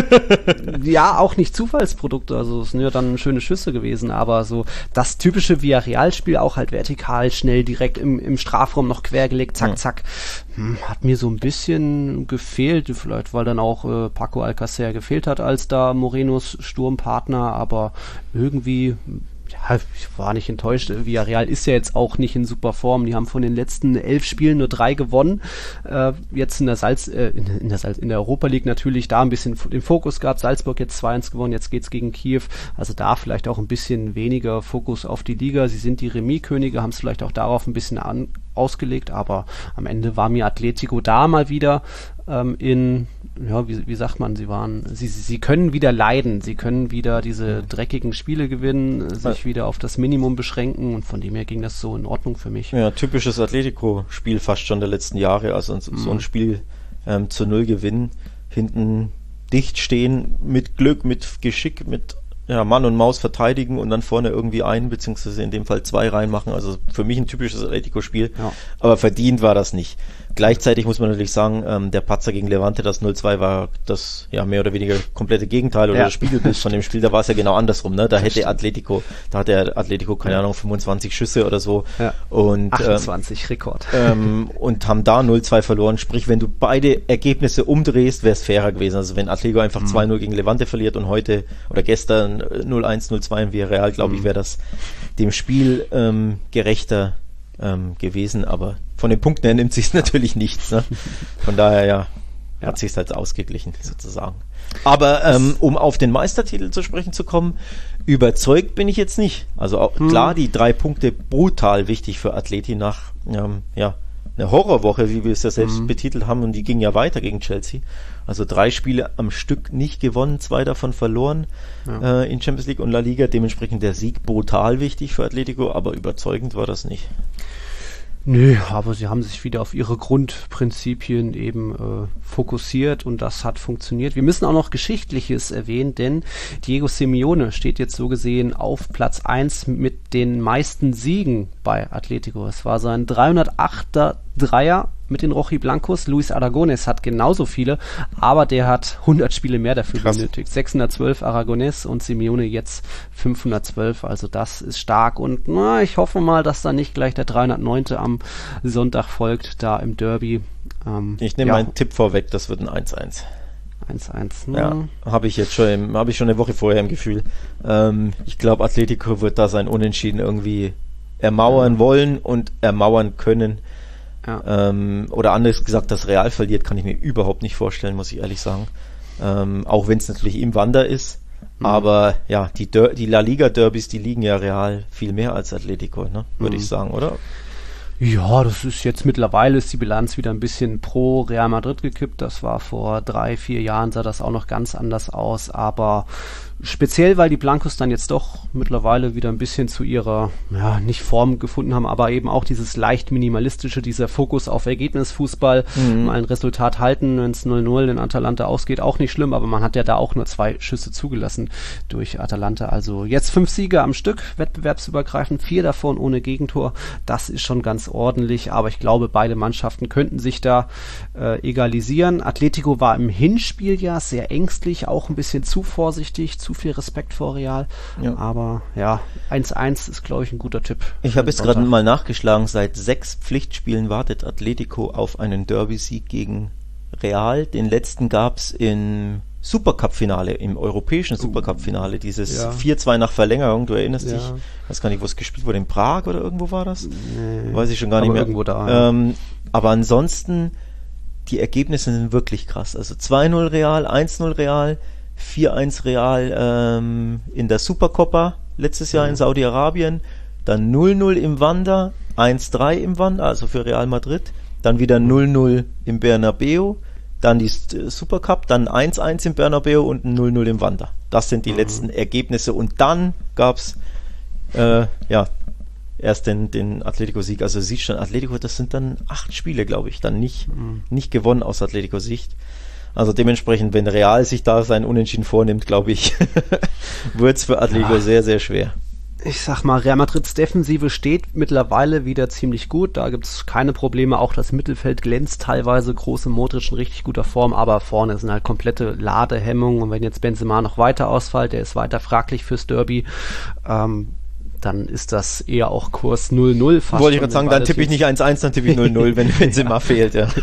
Ja, auch nicht Zufallsprodukte, also es sind ja dann schöne Schüsse gewesen, aber so das typische Villarreal-Spiel, auch halt vertikal, schnell direkt im, im Strafraum noch quergelegt, zack, zack, hm, hat mir so ein bisschen gefehlt, vielleicht weil dann auch äh, Paco Alcácer gefehlt hat als da Morenos Sturmpartner, aber irgendwie... Ja, ich war nicht enttäuscht. Villarreal ist ja jetzt auch nicht in super Form. Die haben von den letzten elf Spielen nur drei gewonnen. Äh, jetzt in der Salz, äh, in, in der Salz, in der Europa League natürlich da ein bisschen den Fokus gehabt. Salzburg jetzt zwei eins gewonnen. Jetzt geht's gegen Kiew. Also da vielleicht auch ein bisschen weniger Fokus auf die Liga. Sie sind die Remis-Könige, haben es vielleicht auch darauf ein bisschen an, ausgelegt. Aber am Ende war mir Atletico da mal wieder ähm, in ja, wie, wie sagt man, sie waren, sie, sie können wieder leiden, sie können wieder diese dreckigen Spiele gewinnen, sich wieder auf das Minimum beschränken und von dem her ging das so in Ordnung für mich. Ja, typisches Atletico-Spiel fast schon der letzten Jahre, also so mhm. ein Spiel ähm, zu null gewinnen, hinten dicht stehen, mit Glück, mit Geschick, mit ja, Mann und Maus verteidigen und dann vorne irgendwie ein, beziehungsweise in dem Fall zwei reinmachen, also für mich ein typisches Atletico-Spiel, ja. Aber verdient war das nicht. Gleichzeitig muss man natürlich sagen, ähm, der Patzer gegen Levante, das null zwei war das ja mehr oder weniger komplette Gegenteil oder ja. das Spiegelbild von dem Spiel, da war es ja genau andersrum, ne? Da hätte Atletico, da hat der Atletico, keine Ahnung, fünfundzwanzig Schüsse oder so ja. und achtundzwanzig, ähm, Rekord. Ähm, und haben da null zwei verloren, sprich, wenn du beide Ergebnisse umdrehst, wäre es fairer gewesen, also wenn Atletico einfach mhm. zwei null gegen Levante verliert und heute oder gestern null eins, null zwei in Villarreal, glaube ich, wäre das dem Spiel ähm, gerechter ähm, gewesen, aber von den Punkten her nimmt sich natürlich nichts. Ne? Von daher ja, ja. hat sich halt ausgeglichen sozusagen. Aber ähm, um auf den Meistertitel zu sprechen zu kommen, überzeugt bin ich jetzt nicht. Also auch, hm. klar, die drei Punkte brutal wichtig für Atleti nach ähm, ja, einer Horrorwoche, wie wir es ja selbst hm. betitelt haben, und die ging ja weiter gegen Chelsea. Also drei Spiele am Stück nicht gewonnen, zwei davon verloren ja. äh, in Champions League und La Liga. Dementsprechend der Sieg brutal wichtig für Atletico, aber überzeugend war das nicht. Nö, aber sie haben sich wieder auf ihre Grundprinzipien eben äh, fokussiert und das hat funktioniert. Wir müssen auch noch Geschichtliches erwähnen, denn Diego Simeone steht jetzt so gesehen auf Platz eins mit den meisten Siegen bei Atletico. Es war sein dreihundertachter Dreier mit den Rojiblancos. Luis Aragonés hat genauso viele, aber der hat hundert Spiele mehr dafür Krass. benötigt. sechshundertzwölf Aragonés und Simeone jetzt fünfhundertzwölf, also das ist stark und na, ich hoffe mal, dass da nicht gleich der dreihundertneunte am Sonntag folgt, da im Derby. Ähm, ich nehme ja. meinen Tipp vorweg, das wird ein eins eins. eins eins. Ne? Ja, habe ich jetzt schon, habe ich schon eine Woche vorher im Gefühl. Ähm, ich glaube, Atletico wird da sein Unentschieden irgendwie ermauern ja. wollen und ermauern können. Ja. Ähm, oder anders gesagt, das Real verliert, kann ich mir überhaupt nicht vorstellen, muss ich ehrlich sagen. Ähm, auch wenn es natürlich im Wander ist. Mhm. Aber ja, die, Der- die La Liga Derbys, die liegen ja Real viel mehr als Atletico, ne? Würde mhm. ich sagen, oder? Ja, das ist jetzt mittlerweile ist die Bilanz wieder ein bisschen pro Real Madrid gekippt. Das war vor drei, vier Jahren, sah das auch noch ganz anders aus. Aber speziell, weil die Blancos dann jetzt doch mittlerweile wieder ein bisschen zu ihrer, ja, nicht Form gefunden haben, aber eben auch dieses leicht minimalistische, dieser Fokus auf Ergebnisfußball, mhm. mal ein Resultat halten, wenn es null null in Atalanta ausgeht, auch nicht schlimm, aber man hat ja da auch nur zwei Schüsse zugelassen durch Atalanta. Also jetzt fünf Siege am Stück, wettbewerbsübergreifend, vier davon ohne Gegentor. Das ist schon ganz ordentlich, aber ich glaube, beide Mannschaften könnten sich da äh, egalisieren. Atletico war im Hinspiel ja sehr ängstlich, auch ein bisschen zu vorsichtig, zu viel Respekt vor Real, ja. aber ja, eins eins ist, glaube ich, ein guter Tipp. Ich habe jetzt gerade mal nachgeschlagen, seit sechs Pflichtspielen wartet Atletico auf einen Derby-Sieg gegen Real. Den letzten gab es im Supercup-Finale, im europäischen Supercup-Finale, dieses ja. vier zwei nach Verlängerung, du erinnerst ja. dich, ich weiß gar nicht, wo es gespielt wurde, in Prag oder irgendwo war das? Nee, weiß ich schon gar nicht mehr. Irgendwo da. Ähm, aber ansonsten, die Ergebnisse sind wirklich krass. Also zwei null Real, eins null Real, vier eins Real ähm, in der Supercopa letztes Jahr mhm. in Saudi-Arabien, dann null null im Wanda, eins drei im Wanda, also für Real Madrid, dann wieder null null im Bernabeu, dann die Supercup, dann eins eins im Bernabeu und ein null null im Wanda. Das sind die mhm. letzten Ergebnisse. Und dann gab es äh, ja, erst den, den Atletico-Sieg. Also siehst schon, Atletico, das sind dann acht Spiele, glaube ich, dann nicht, mhm. nicht gewonnen aus Atletico-Sicht. Also dementsprechend, wenn Real sich da sein Unentschieden vornimmt, glaube ich, wird es für Atletico ja. sehr, sehr schwer. Ich sag mal, Real Madrids Defensive steht mittlerweile wieder ziemlich gut. Da gibt es keine Probleme. Auch das Mittelfeld glänzt teilweise. Große Modric in richtig guter Form, aber vorne sind halt komplette Ladehemmungen. Und wenn jetzt Benzema noch weiter ausfällt, der ist weiter fraglich fürs Derby, ähm, dann ist das eher auch Kurs null null fast. Wollte ich gerade sagen, dann tippe ich nicht eins eins, dann tippe ich null null, wenn Benzema fehlt, ja.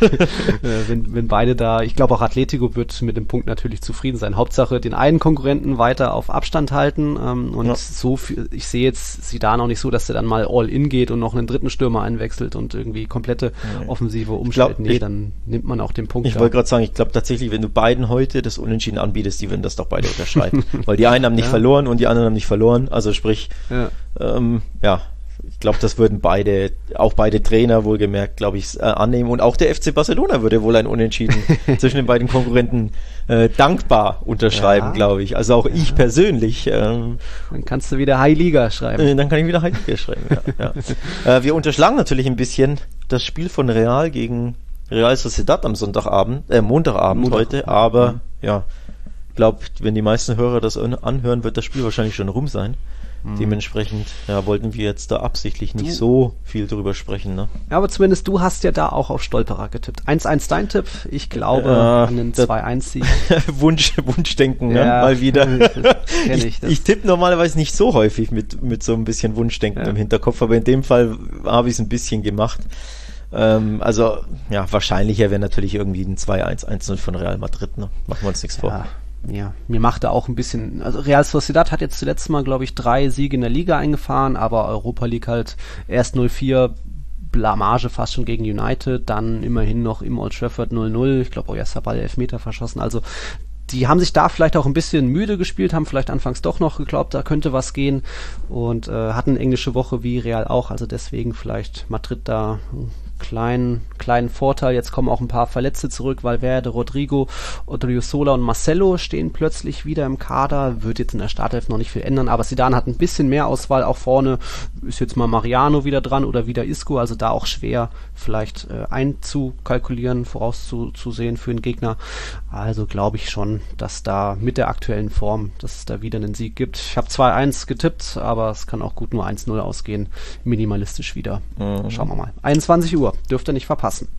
wenn, wenn beide da, ich glaube auch Atletico wird mit dem Punkt natürlich zufrieden sein. Hauptsache den einen Konkurrenten weiter auf Abstand halten ähm, und ja. so viel, ich sehe jetzt Zidane auch nicht so, dass er dann mal all in geht und noch einen dritten Stürmer einwechselt und irgendwie komplette nee. Offensive umstellt. Glaub, nee, ich, dann nimmt man auch den Punkt. Ich wollte gerade sagen, ich glaube tatsächlich, wenn du beiden heute das Unentschieden anbietest, die würden das doch beide unterschreiben. Weil die einen haben nicht ja. verloren und die anderen haben nicht verloren. Also sprich, ja. Ähm, ja, ich glaube, das würden beide, auch beide Trainer wohlgemerkt, glaube ich, äh, annehmen. Und auch der F C Barcelona würde wohl ein Unentschieden zwischen den beiden Konkurrenten äh, dankbar unterschreiben, ja. glaube ich. Also auch ja. ich persönlich. Ähm, dann kannst du wieder High Liga schreiben. Äh, dann kann ich wieder High Liga schreiben, ja. ja. Äh, wir unterschlagen natürlich ein bisschen das Spiel von Real gegen Real Sociedad am Sonntagabend, äh, Montagabend Montag. heute, aber mhm. ja, ich glaube, wenn die meisten Hörer das anhören, wird das Spiel wahrscheinlich schon rum sein. Mhm. Dementsprechend ja, wollten wir jetzt da absichtlich nicht so viel drüber sprechen. Ne? Ja, aber zumindest du hast ja da auch auf Stolperer getippt. eins eins dein Tipp, ich glaube äh, an den zwei eins Sieg. Wunsch, Wunschdenken, ja, ne? Mal wieder. ich ich, ich tippe normalerweise nicht so häufig mit, mit so ein bisschen Wunschdenken ja. im Hinterkopf, aber in dem Fall habe ich es ein bisschen gemacht. Ähm, also, ja, wahrscheinlicher wäre natürlich irgendwie ein zwei eins, eins null von Real Madrid. Ne? Machen wir uns nichts vor. Ja. Ja, mir macht da auch ein bisschen, also Real Sociedad hat jetzt zuletzt mal, glaube ich, drei Siege in der Liga eingefahren, aber Europa League halt erst null vier, Blamage fast schon gegen United, dann immerhin noch im Old Trafford null null, ich glaube, Oyarzabal Elfmeter verschossen, also die haben sich da vielleicht auch ein bisschen müde gespielt, haben vielleicht anfangs doch noch geglaubt, da könnte was gehen und äh, hatten eine englische Woche wie Real auch, also deswegen vielleicht Madrid da kleinen, kleinen Vorteil. Jetzt kommen auch ein paar Verletzte zurück. Valverde, Rodrigo, Odriozola und Marcelo stehen plötzlich wieder im Kader. Wird jetzt in der Startelf noch nicht viel ändern, aber Zidane hat ein bisschen mehr Auswahl. Auch vorne ist jetzt mal Mariano wieder dran oder wieder Isco, also da auch schwer vielleicht äh, einzukalkulieren, vorauszusehen für den Gegner. Also glaube ich schon, dass da mit der aktuellen Form, dass es da wieder einen Sieg gibt. Ich habe zwei eins getippt, aber es kann auch gut nur eins null ausgehen. Minimalistisch wieder. Mhm. Schauen wir mal. einundzwanzig Uhr. Dürft ihr nicht verpassen.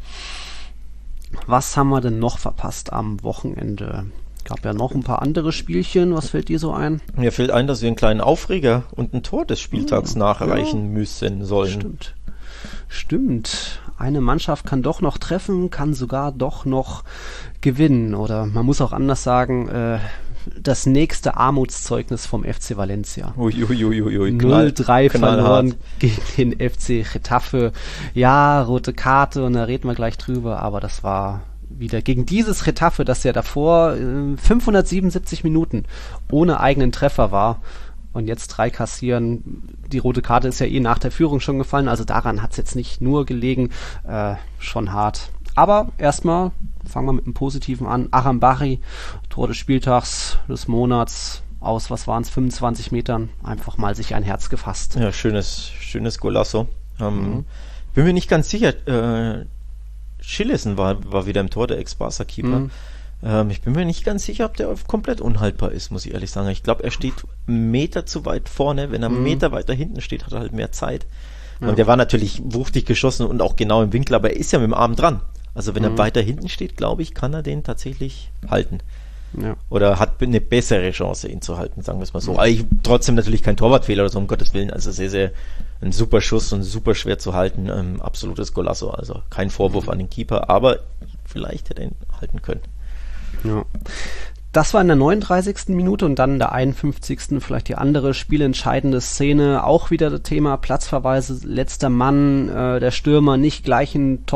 Was haben wir denn noch verpasst am Wochenende? Gab ja noch ein paar andere Spielchen. Was fällt dir so ein? Mir fällt ein, dass wir einen kleinen Aufreger und ein Tor des Spieltags ja, nachreichen ja. müssen sollen. Stimmt. Stimmt. Eine Mannschaft kann doch noch treffen, kann sogar doch noch gewinnen. Oder man muss auch anders sagen, äh, das nächste Armutszeugnis vom F C Valencia. Uiuiuiui. null drei verloren gegen den F C Getafe. Ja, rote Karte und da reden wir gleich drüber, aber das war wieder gegen dieses Getafe, das ja davor äh, fünfhundertsiebenundsiebzig Minuten ohne eigenen Treffer war und jetzt drei kassieren. Die rote Karte ist ja eh nach der Führung schon gefallen, also daran hat es jetzt nicht nur gelegen, äh, schon hart. Aber erstmal fangen wir mit dem Positiven an. Arambari, Tor des Spieltags, des Monats, aus, was waren es, fünfundzwanzig Metern, einfach mal sich ein Herz gefasst. Ja, schönes, schönes Golasso. Ähm, mhm. Bin mir nicht ganz sicher, äh, Schillesen war, war wieder im Tor, der Ex-Barca-Keeper. Mhm. Ähm, ich bin mir nicht ganz sicher, ob der komplett unhaltbar ist, muss ich ehrlich sagen. Ich glaube, er steht einen Meter zu weit vorne. Wenn er einen mhm. Meter weiter hinten steht, hat er halt mehr Zeit. Ja. Und der war natürlich wuchtig geschossen und auch genau im Winkel, aber er ist ja mit dem Arm dran. Also wenn mhm. er weiter hinten steht, glaube ich, kann er den tatsächlich halten. Ja. Oder hat eine bessere Chance, ihn zu halten, sagen wir es mal so. Mhm. Aber ich, trotzdem natürlich kein Torwartfehler oder so, um Gottes Willen. Also sehr, sehr ein super Schuss und super schwer zu halten. Ähm, absolutes Golasso. Also kein Vorwurf mhm. an den Keeper, aber vielleicht hätte er ihn halten können. Ja. Das war in der neununddreißigsten Minute und dann in der einundfünfzigsten vielleicht die andere spielentscheidende Szene. Auch wieder das Thema Platzverweise, letzter Mann, äh, der Stürmer nicht gleich in Top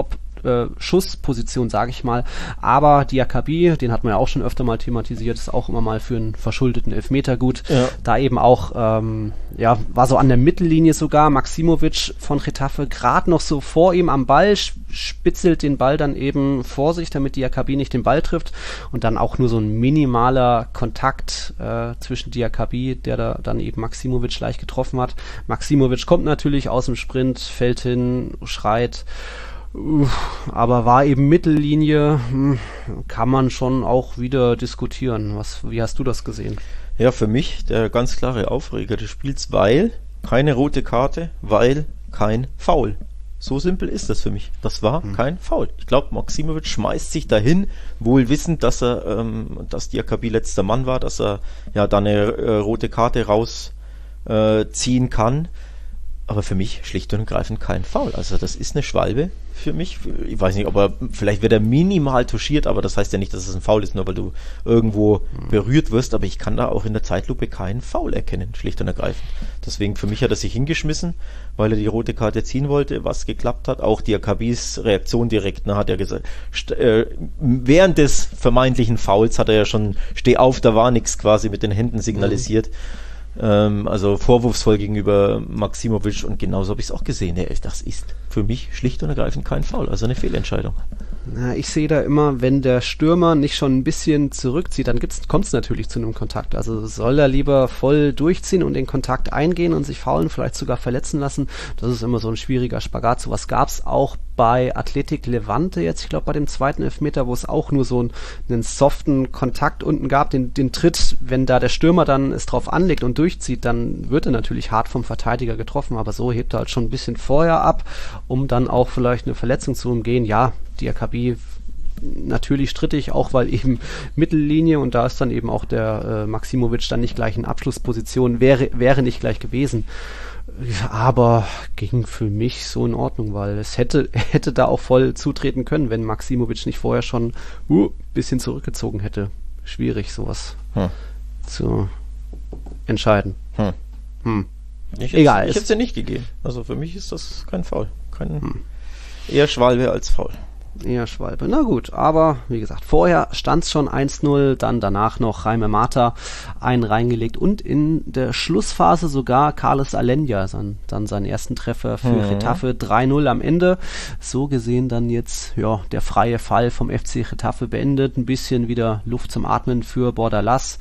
äh, Schussposition, sage ich mal. Aber Diakhaby, den hat man ja auch schon öfter mal thematisiert, ist auch immer mal für einen verschuldeten Elfmeter gut. Ja. Da eben auch, ähm, ja, war so an der Mittellinie sogar Maximovic von Getafe gerade noch so vor ihm am Ball, spitzelt den Ball dann eben vor sich, damit Diakhaby nicht den Ball trifft und dann auch nur so ein minimaler Kontakt äh, zwischen Diakhaby, der da dann eben Maximovic leicht getroffen hat. Maximovic kommt natürlich aus dem Sprint, fällt hin, schreit, aber war eben Mittellinie, kann man schon auch wieder diskutieren. Was, wie hast du das gesehen? Ja, für mich der ganz klare Aufreger des Spiels, weil keine rote Karte, weil kein Foul. So simpel ist das für mich. Das war hm. kein Foul. Ich glaube, Maximovic schmeißt sich dahin, wohl wissend, dass er, ähm, dass Diakhaby letzter Mann war, dass er ja da eine äh, rote Karte rausziehen äh, kann. Aber für mich schlicht und ergreifend kein Foul. Also das ist eine Schwalbe für mich. Ich weiß nicht, ob er, vielleicht wird er minimal touchiert, aber das heißt ja nicht, dass es ein Foul ist, nur weil du irgendwo mhm. berührt wirst. Aber ich kann da auch in der Zeitlupe keinen Foul erkennen, schlicht und ergreifend. Deswegen für mich hat er sich hingeschmissen, weil er die rote Karte ziehen wollte, was geklappt hat. Auch Diakhabys Reaktion direkt, ne, hat er gesagt, st- äh, während des vermeintlichen Fouls hat er ja schon, steh auf, da war nichts quasi mit den Händen signalisiert. Mhm. Also vorwurfsvoll gegenüber Maximovic und genauso habe ich es auch gesehen. Das ist für mich schlicht und ergreifend kein Foul, also eine Fehlentscheidung. Na, ich sehe da immer, wenn der Stürmer nicht schon ein bisschen zurückzieht, dann kommt es natürlich zu einem Kontakt. Also soll er lieber voll durchziehen und den Kontakt eingehen und sich faulen, vielleicht sogar verletzen lassen. Das ist immer so ein schwieriger Spagat. Sowas gab es auch bei Athletic Levante jetzt, ich glaube bei dem zweiten Elfmeter, wo es auch nur so einen, einen soften Kontakt unten gab, den, den Tritt, wenn da der Stürmer dann es drauf anlegt und durchzieht, dann wird er natürlich hart vom Verteidiger getroffen, aber so hebt er halt schon ein bisschen vorher ab, um dann auch vielleicht eine Verletzung zu umgehen. Ja, Diakhaby natürlich strittig, auch weil eben Mittellinie und da ist dann eben auch der äh, Maximovic dann nicht gleich in Abschlussposition, wäre, wäre nicht gleich gewesen. Aber ging für mich so in Ordnung, weil es hätte, hätte da auch voll zutreten können, wenn Maximovic nicht vorher schon uh, bisschen zurückgezogen hätte. Schwierig, sowas hm. zu entscheiden. Hm. Hm. Ich Egal. Ich hätte es ja nicht gegeben. Also für mich ist das kein Foul. Kein, hm. Eher Schwalbe als Foul. Eher Schwalbe. Na gut, aber wie gesagt, vorher stand es schon eins null, dann danach noch Jaime Mata einen reingelegt und in der Schlussphase sogar Carlos Alenya dann, dann seinen ersten Treffer für mhm. Getafe, drei null am Ende. So gesehen dann jetzt ja der freie Fall vom F C Getafe beendet, ein bisschen wieder Luft zum Atmen für Bordalas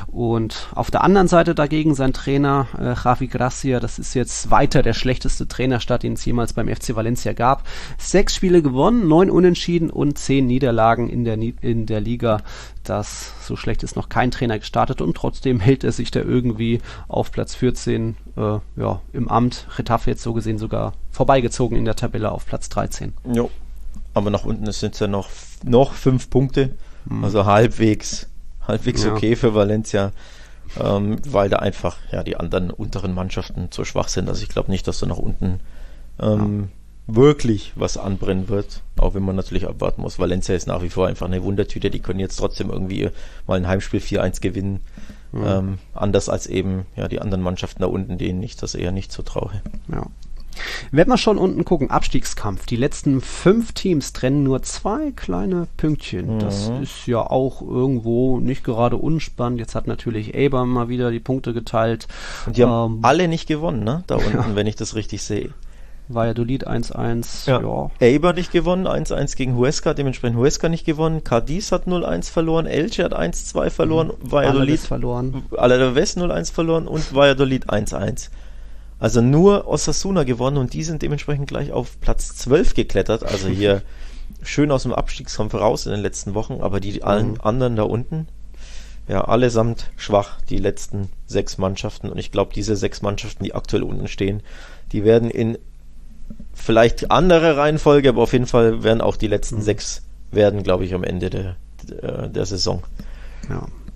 und auf der anderen Seite dagegen sein Trainer äh, Javi Gracia, das ist jetzt weiter der schlechteste Trainerstart, den es jemals beim F C Valencia gab. Sechs Spiele gewonnen, neun Unentschieden und zehn Niederlagen in der, in der Liga. Das, so schlecht ist noch kein Trainer gestartet und trotzdem hält er sich da irgendwie auf Platz vierzehn äh, ja, im Amt. Getafe jetzt so gesehen sogar vorbeigezogen in der Tabelle auf Platz dreizehn. Jo, aber nach unten sind es ja noch, noch fünf Punkte, hm. also halbwegs, halbwegs ja. okay für Valencia, ähm, weil da einfach ja die anderen unteren Mannschaften zu schwach sind. Also ich glaube nicht, dass da nach unten ähm, ja. wirklich was anbrennen wird, auch wenn man natürlich abwarten muss. Valencia ist nach wie vor einfach eine Wundertüte, die können jetzt trotzdem irgendwie mal ein Heimspiel vier eins gewinnen, mhm. ähm, anders als eben ja die anderen Mannschaften da unten, denen ich das eher nicht so traue. Ja. Wenn wir schon unten gucken, Abstiegskampf, die letzten fünf Teams trennen nur zwei kleine Pünktchen. Mhm. Das ist ja auch irgendwo nicht gerade unspannend. Jetzt hat natürlich Eibar mal wieder die Punkte geteilt. Und die ähm, haben alle nicht gewonnen, ne? Da unten, ja. wenn ich das richtig sehe. Valladolid eins eins. Ja. ja. Eibar nicht gewonnen, eins eins gegen Huesca, dementsprechend Huesca nicht gewonnen. Cadiz hat null eins verloren, Elche hat eins zwei verloren, mhm. Valladolid verloren. Alavés null eins verloren und Valladolid eins eins. Also nur Osasuna gewonnen und die sind dementsprechend gleich auf Platz zwölf geklettert. Also hier schön aus dem Abstiegskampf raus in den letzten Wochen, aber die allen mhm. anderen da unten, ja, allesamt schwach, die letzten sechs Mannschaften. Und ich glaube, diese sechs Mannschaften, die aktuell unten stehen, die werden in vielleicht andere Reihenfolge, aber auf jeden Fall werden auch die letzten mhm. sechs werden, glaube ich, am Ende der, der, der Saison. Ja.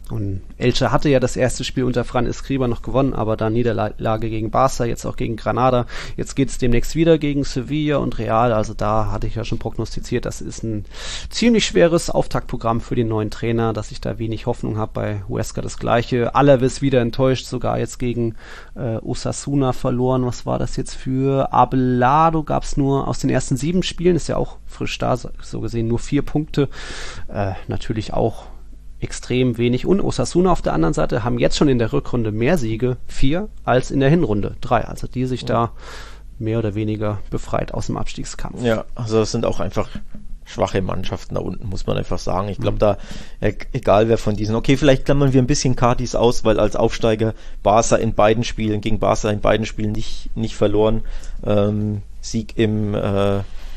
Und Elche hatte ja das erste Spiel unter Fran Escribá noch gewonnen, aber dann Niederlage gegen Barca, jetzt auch gegen Granada. Jetzt geht es demnächst wieder gegen Sevilla und Real. Also da hatte ich ja schon prognostiziert, das ist ein ziemlich schweres Auftaktprogramm für den neuen Trainer, dass ich da wenig Hoffnung habe. Bei Huesca das Gleiche. Alaves wieder enttäuscht, sogar jetzt gegen äh, Osasuna verloren. Was war das jetzt für Abelardo? Gab es nur aus den ersten sieben Spielen, ist ja auch frisch da, so gesehen nur vier Punkte. Äh, natürlich auch extrem wenig. Und Osasuna auf der anderen Seite haben jetzt schon in der Rückrunde mehr Siege, vier, als in der Hinrunde, drei. Also die sich da mehr oder weniger befreit aus dem Abstiegskampf. Ja, also das sind auch einfach schwache Mannschaften da unten, muss man einfach sagen. Ich glaube, da, egal wer von diesen, okay, vielleicht klammern wir ein bisschen Cadiz aus, weil als Aufsteiger Barca in beiden Spielen, gegen Barca in beiden Spielen nicht, nicht verloren. Ähm, Sieg im, äh,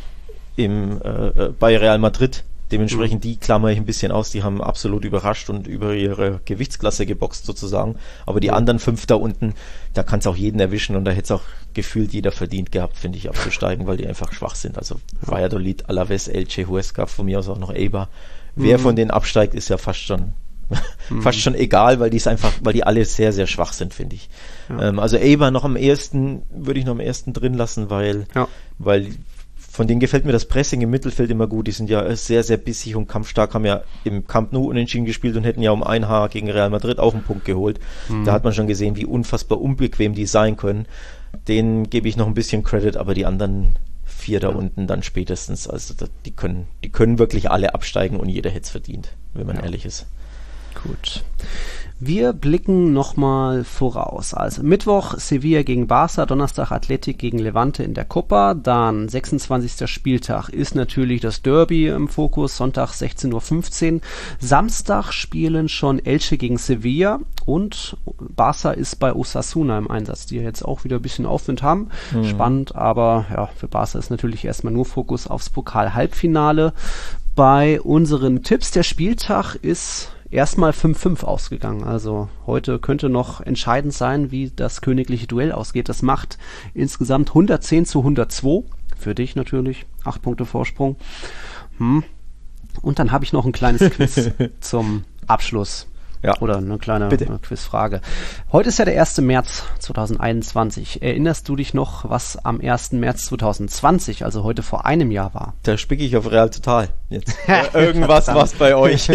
im äh, bei Real Madrid. Dementsprechend, mhm. die klammer ich ein bisschen aus, die haben absolut überrascht und über ihre Gewichtsklasse geboxt sozusagen. Aber die mhm. anderen fünf da unten, da kann es auch jeden erwischen und da hätte es auch gefühlt jeder verdient gehabt, finde ich, abzusteigen, weil die einfach schwach sind. Also ja. Valladolid, Alaves, Elche, Huesca, von mir aus auch noch Eibar. Mhm. Wer von denen absteigt, ist ja fast schon mhm. fast schon egal, weil die es einfach, weil die alle sehr, sehr schwach sind, finde ich. Ja. Ähm, also Eibar noch am ersten, würde ich noch am ersten drin lassen, weil, ja. weil von denen gefällt mir das Pressing im Mittelfeld immer gut. Die sind ja sehr, sehr bissig und kampfstark, haben ja im Camp Nou unentschieden gespielt und hätten ja um ein Haar gegen Real Madrid auch einen Punkt geholt. Mhm. Da hat man schon gesehen, wie unfassbar unbequem die sein können. Denen gebe ich noch ein bisschen Credit, aber die anderen vier da ja. unten dann spätestens, also die können, die können wirklich alle absteigen und jeder hätte es verdient, wenn man ja. ehrlich ist. Gut. Wir blicken nochmal voraus. Also Mittwoch Sevilla gegen Barca, Donnerstag Athletic gegen Levante in der Copa, dann sechsundzwanzigster Spieltag ist natürlich das Derby im Fokus, Sonntag sechzehn Uhr fünfzehn. Samstag spielen schon Elche gegen Sevilla und Barca ist bei Osasuna im Einsatz, die jetzt auch wieder ein bisschen Aufwind haben. Mhm. Spannend, aber ja, für Barca ist natürlich erstmal nur Fokus aufs Pokal-Halbfinale. Bei unseren Tipps, der Spieltag ist erstmal fünf fünf ausgegangen. Also heute könnte noch entscheidend sein, wie das königliche Duell ausgeht. Das macht insgesamt hundertzehn zu hundertzwei. Für dich natürlich. Acht Punkte Vorsprung. Hm. Und dann habe ich noch ein kleines Quiz zum Abschluss. Ja. Oder eine kleine Bitte. Quizfrage. Heute ist ja der erster März zweitausendeinundzwanzig. Erinnerst du dich noch, was am ersten März zweitausendzwanzig, also heute vor einem Jahr war? Da spicke ich auf Real Total jetzt. Irgendwas war es bei euch.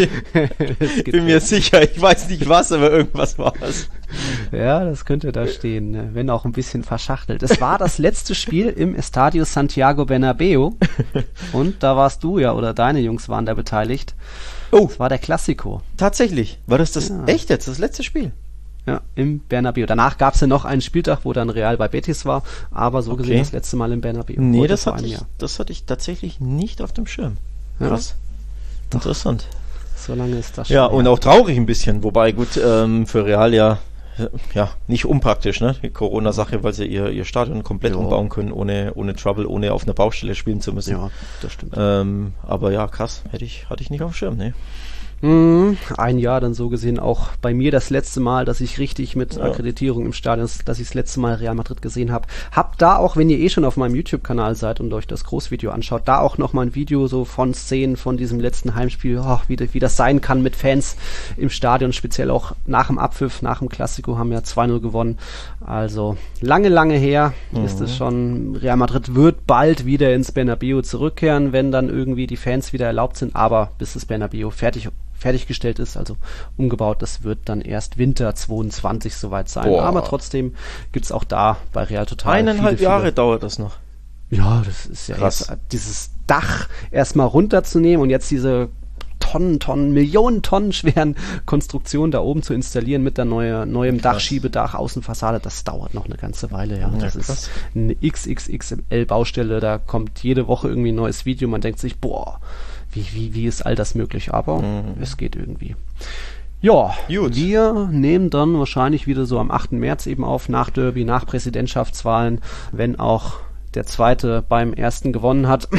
Bin mir sicher, ich weiß nicht was, aber irgendwas war es. Ja, das könnte da stehen, wenn auch ein bisschen verschachtelt. Es war das letzte Spiel im Estadio Santiago Bernabéu und da warst du ja, oder deine Jungs waren da beteiligt. Oh, das war der Classico. Tatsächlich. War das das ja. echt jetzt, das letzte Spiel? Ja, im Bernabéu. Danach gab es ja noch einen Spieltag, wo dann Real bei Betis war, aber so okay. gesehen das letzte Mal im Bernabéu. Nee, das hatte, ich, das hatte ich tatsächlich nicht auf dem Schirm. Krass. Ja. Interessant. So lange ist das schon. Ja, und auch traurig ein bisschen, wobei gut, ähm, für Real ja ja, nicht unpraktisch, ne, die Corona-Sache, weil sie ihr, ihr Stadion komplett ja. umbauen können, ohne, ohne Trouble, ohne auf einer Baustelle spielen zu müssen. Ja, das stimmt. Ähm, aber ja, krass, hätte ich, hatte ich nicht auf dem Schirm, ne. Mm, ein Jahr dann so gesehen auch bei mir das letzte Mal, dass ich richtig mit ja. Akkreditierung im Stadion, dass ich das letzte Mal Real Madrid gesehen habe. Hab da auch, wenn ihr eh schon auf meinem YouTube-Kanal seid und euch das Großvideo anschaut, da auch nochmal ein Video so von Szenen von diesem letzten Heimspiel, oh, wie, wie das sein kann mit Fans im Stadion, speziell auch nach dem Abpfiff, nach dem Classico haben ja zwei null gewonnen. Also lange, lange her mhm. ist es schon. Real Madrid wird bald wieder ins Bernabéu zurückkehren, wenn dann irgendwie die Fans wieder erlaubt sind, aber bis das Bernabéu fertig fertiggestellt ist, also umgebaut, das wird dann erst Winter zweiundzwanzig soweit sein. Boah. Aber trotzdem gibt's auch da bei Real Total Eineinhalb viele, Jahre viele dauert das noch. Ja, das ist ja jetzt, dieses Dach erstmal runterzunehmen und jetzt diese Tonnen, Tonnen, Millionen Tonnen schweren Konstruktionen da oben zu installieren mit der neue, neuem Dach, Schiebedach, Außenfassade, das dauert noch eine ganze Weile. Ja, das ja, ist eine X X X L-Baustelle, da kommt jede Woche irgendwie ein neues Video, man denkt sich, boah, Wie, wie, wie ist all das möglich? Aber mhm. es geht irgendwie. Ja, Gut. wir nehmen dann wahrscheinlich wieder so am achten März eben auf, nach Derby, nach Präsidentschaftswahlen, wenn auch der Zweite beim Ersten gewonnen hat.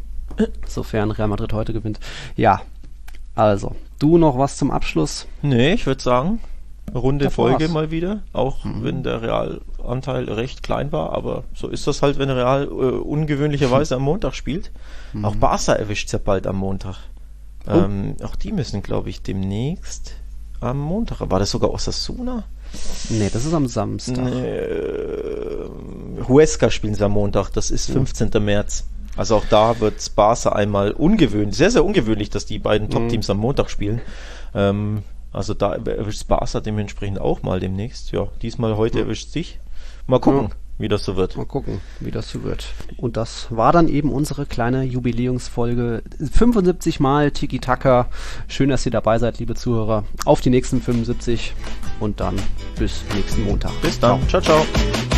Sofern Real Madrid heute gewinnt. Ja, also, du noch was zum Abschluss? Nee, ich würde sagen, runde das Folge war's. Mal wieder, auch mhm. wenn der Realanteil recht klein war, aber so ist das halt, wenn Real äh, ungewöhnlicherweise am Montag spielt. Mhm. Auch Barca erwischt es ja bald am Montag. Oh. Ähm, auch die müssen, glaube ich, demnächst am Montag. War das sogar Osasuna? Nee, das ist am Samstag. Nee, Huesca spielen sie am Montag, das ist fünfzehnten März. Also auch da wird Barca einmal ungewöhnlich, sehr, sehr ungewöhnlich, dass die beiden Top-Teams am Montag spielen. Ähm, also da erwischt Barca dementsprechend auch mal demnächst. Ja, diesmal heute ja. erwischt sich. Mal gucken, ja. wie das so wird. Mal gucken, wie das so wird. Und das war dann eben unsere kleine Jubiläumsfolge. fünfundsiebzig Mal Tiki-Taka. Schön, dass ihr dabei seid, liebe Zuhörer. Auf die nächsten fünfundsiebzig und dann bis nächsten Montag. Bis dann. Ciao, ciao. ciao.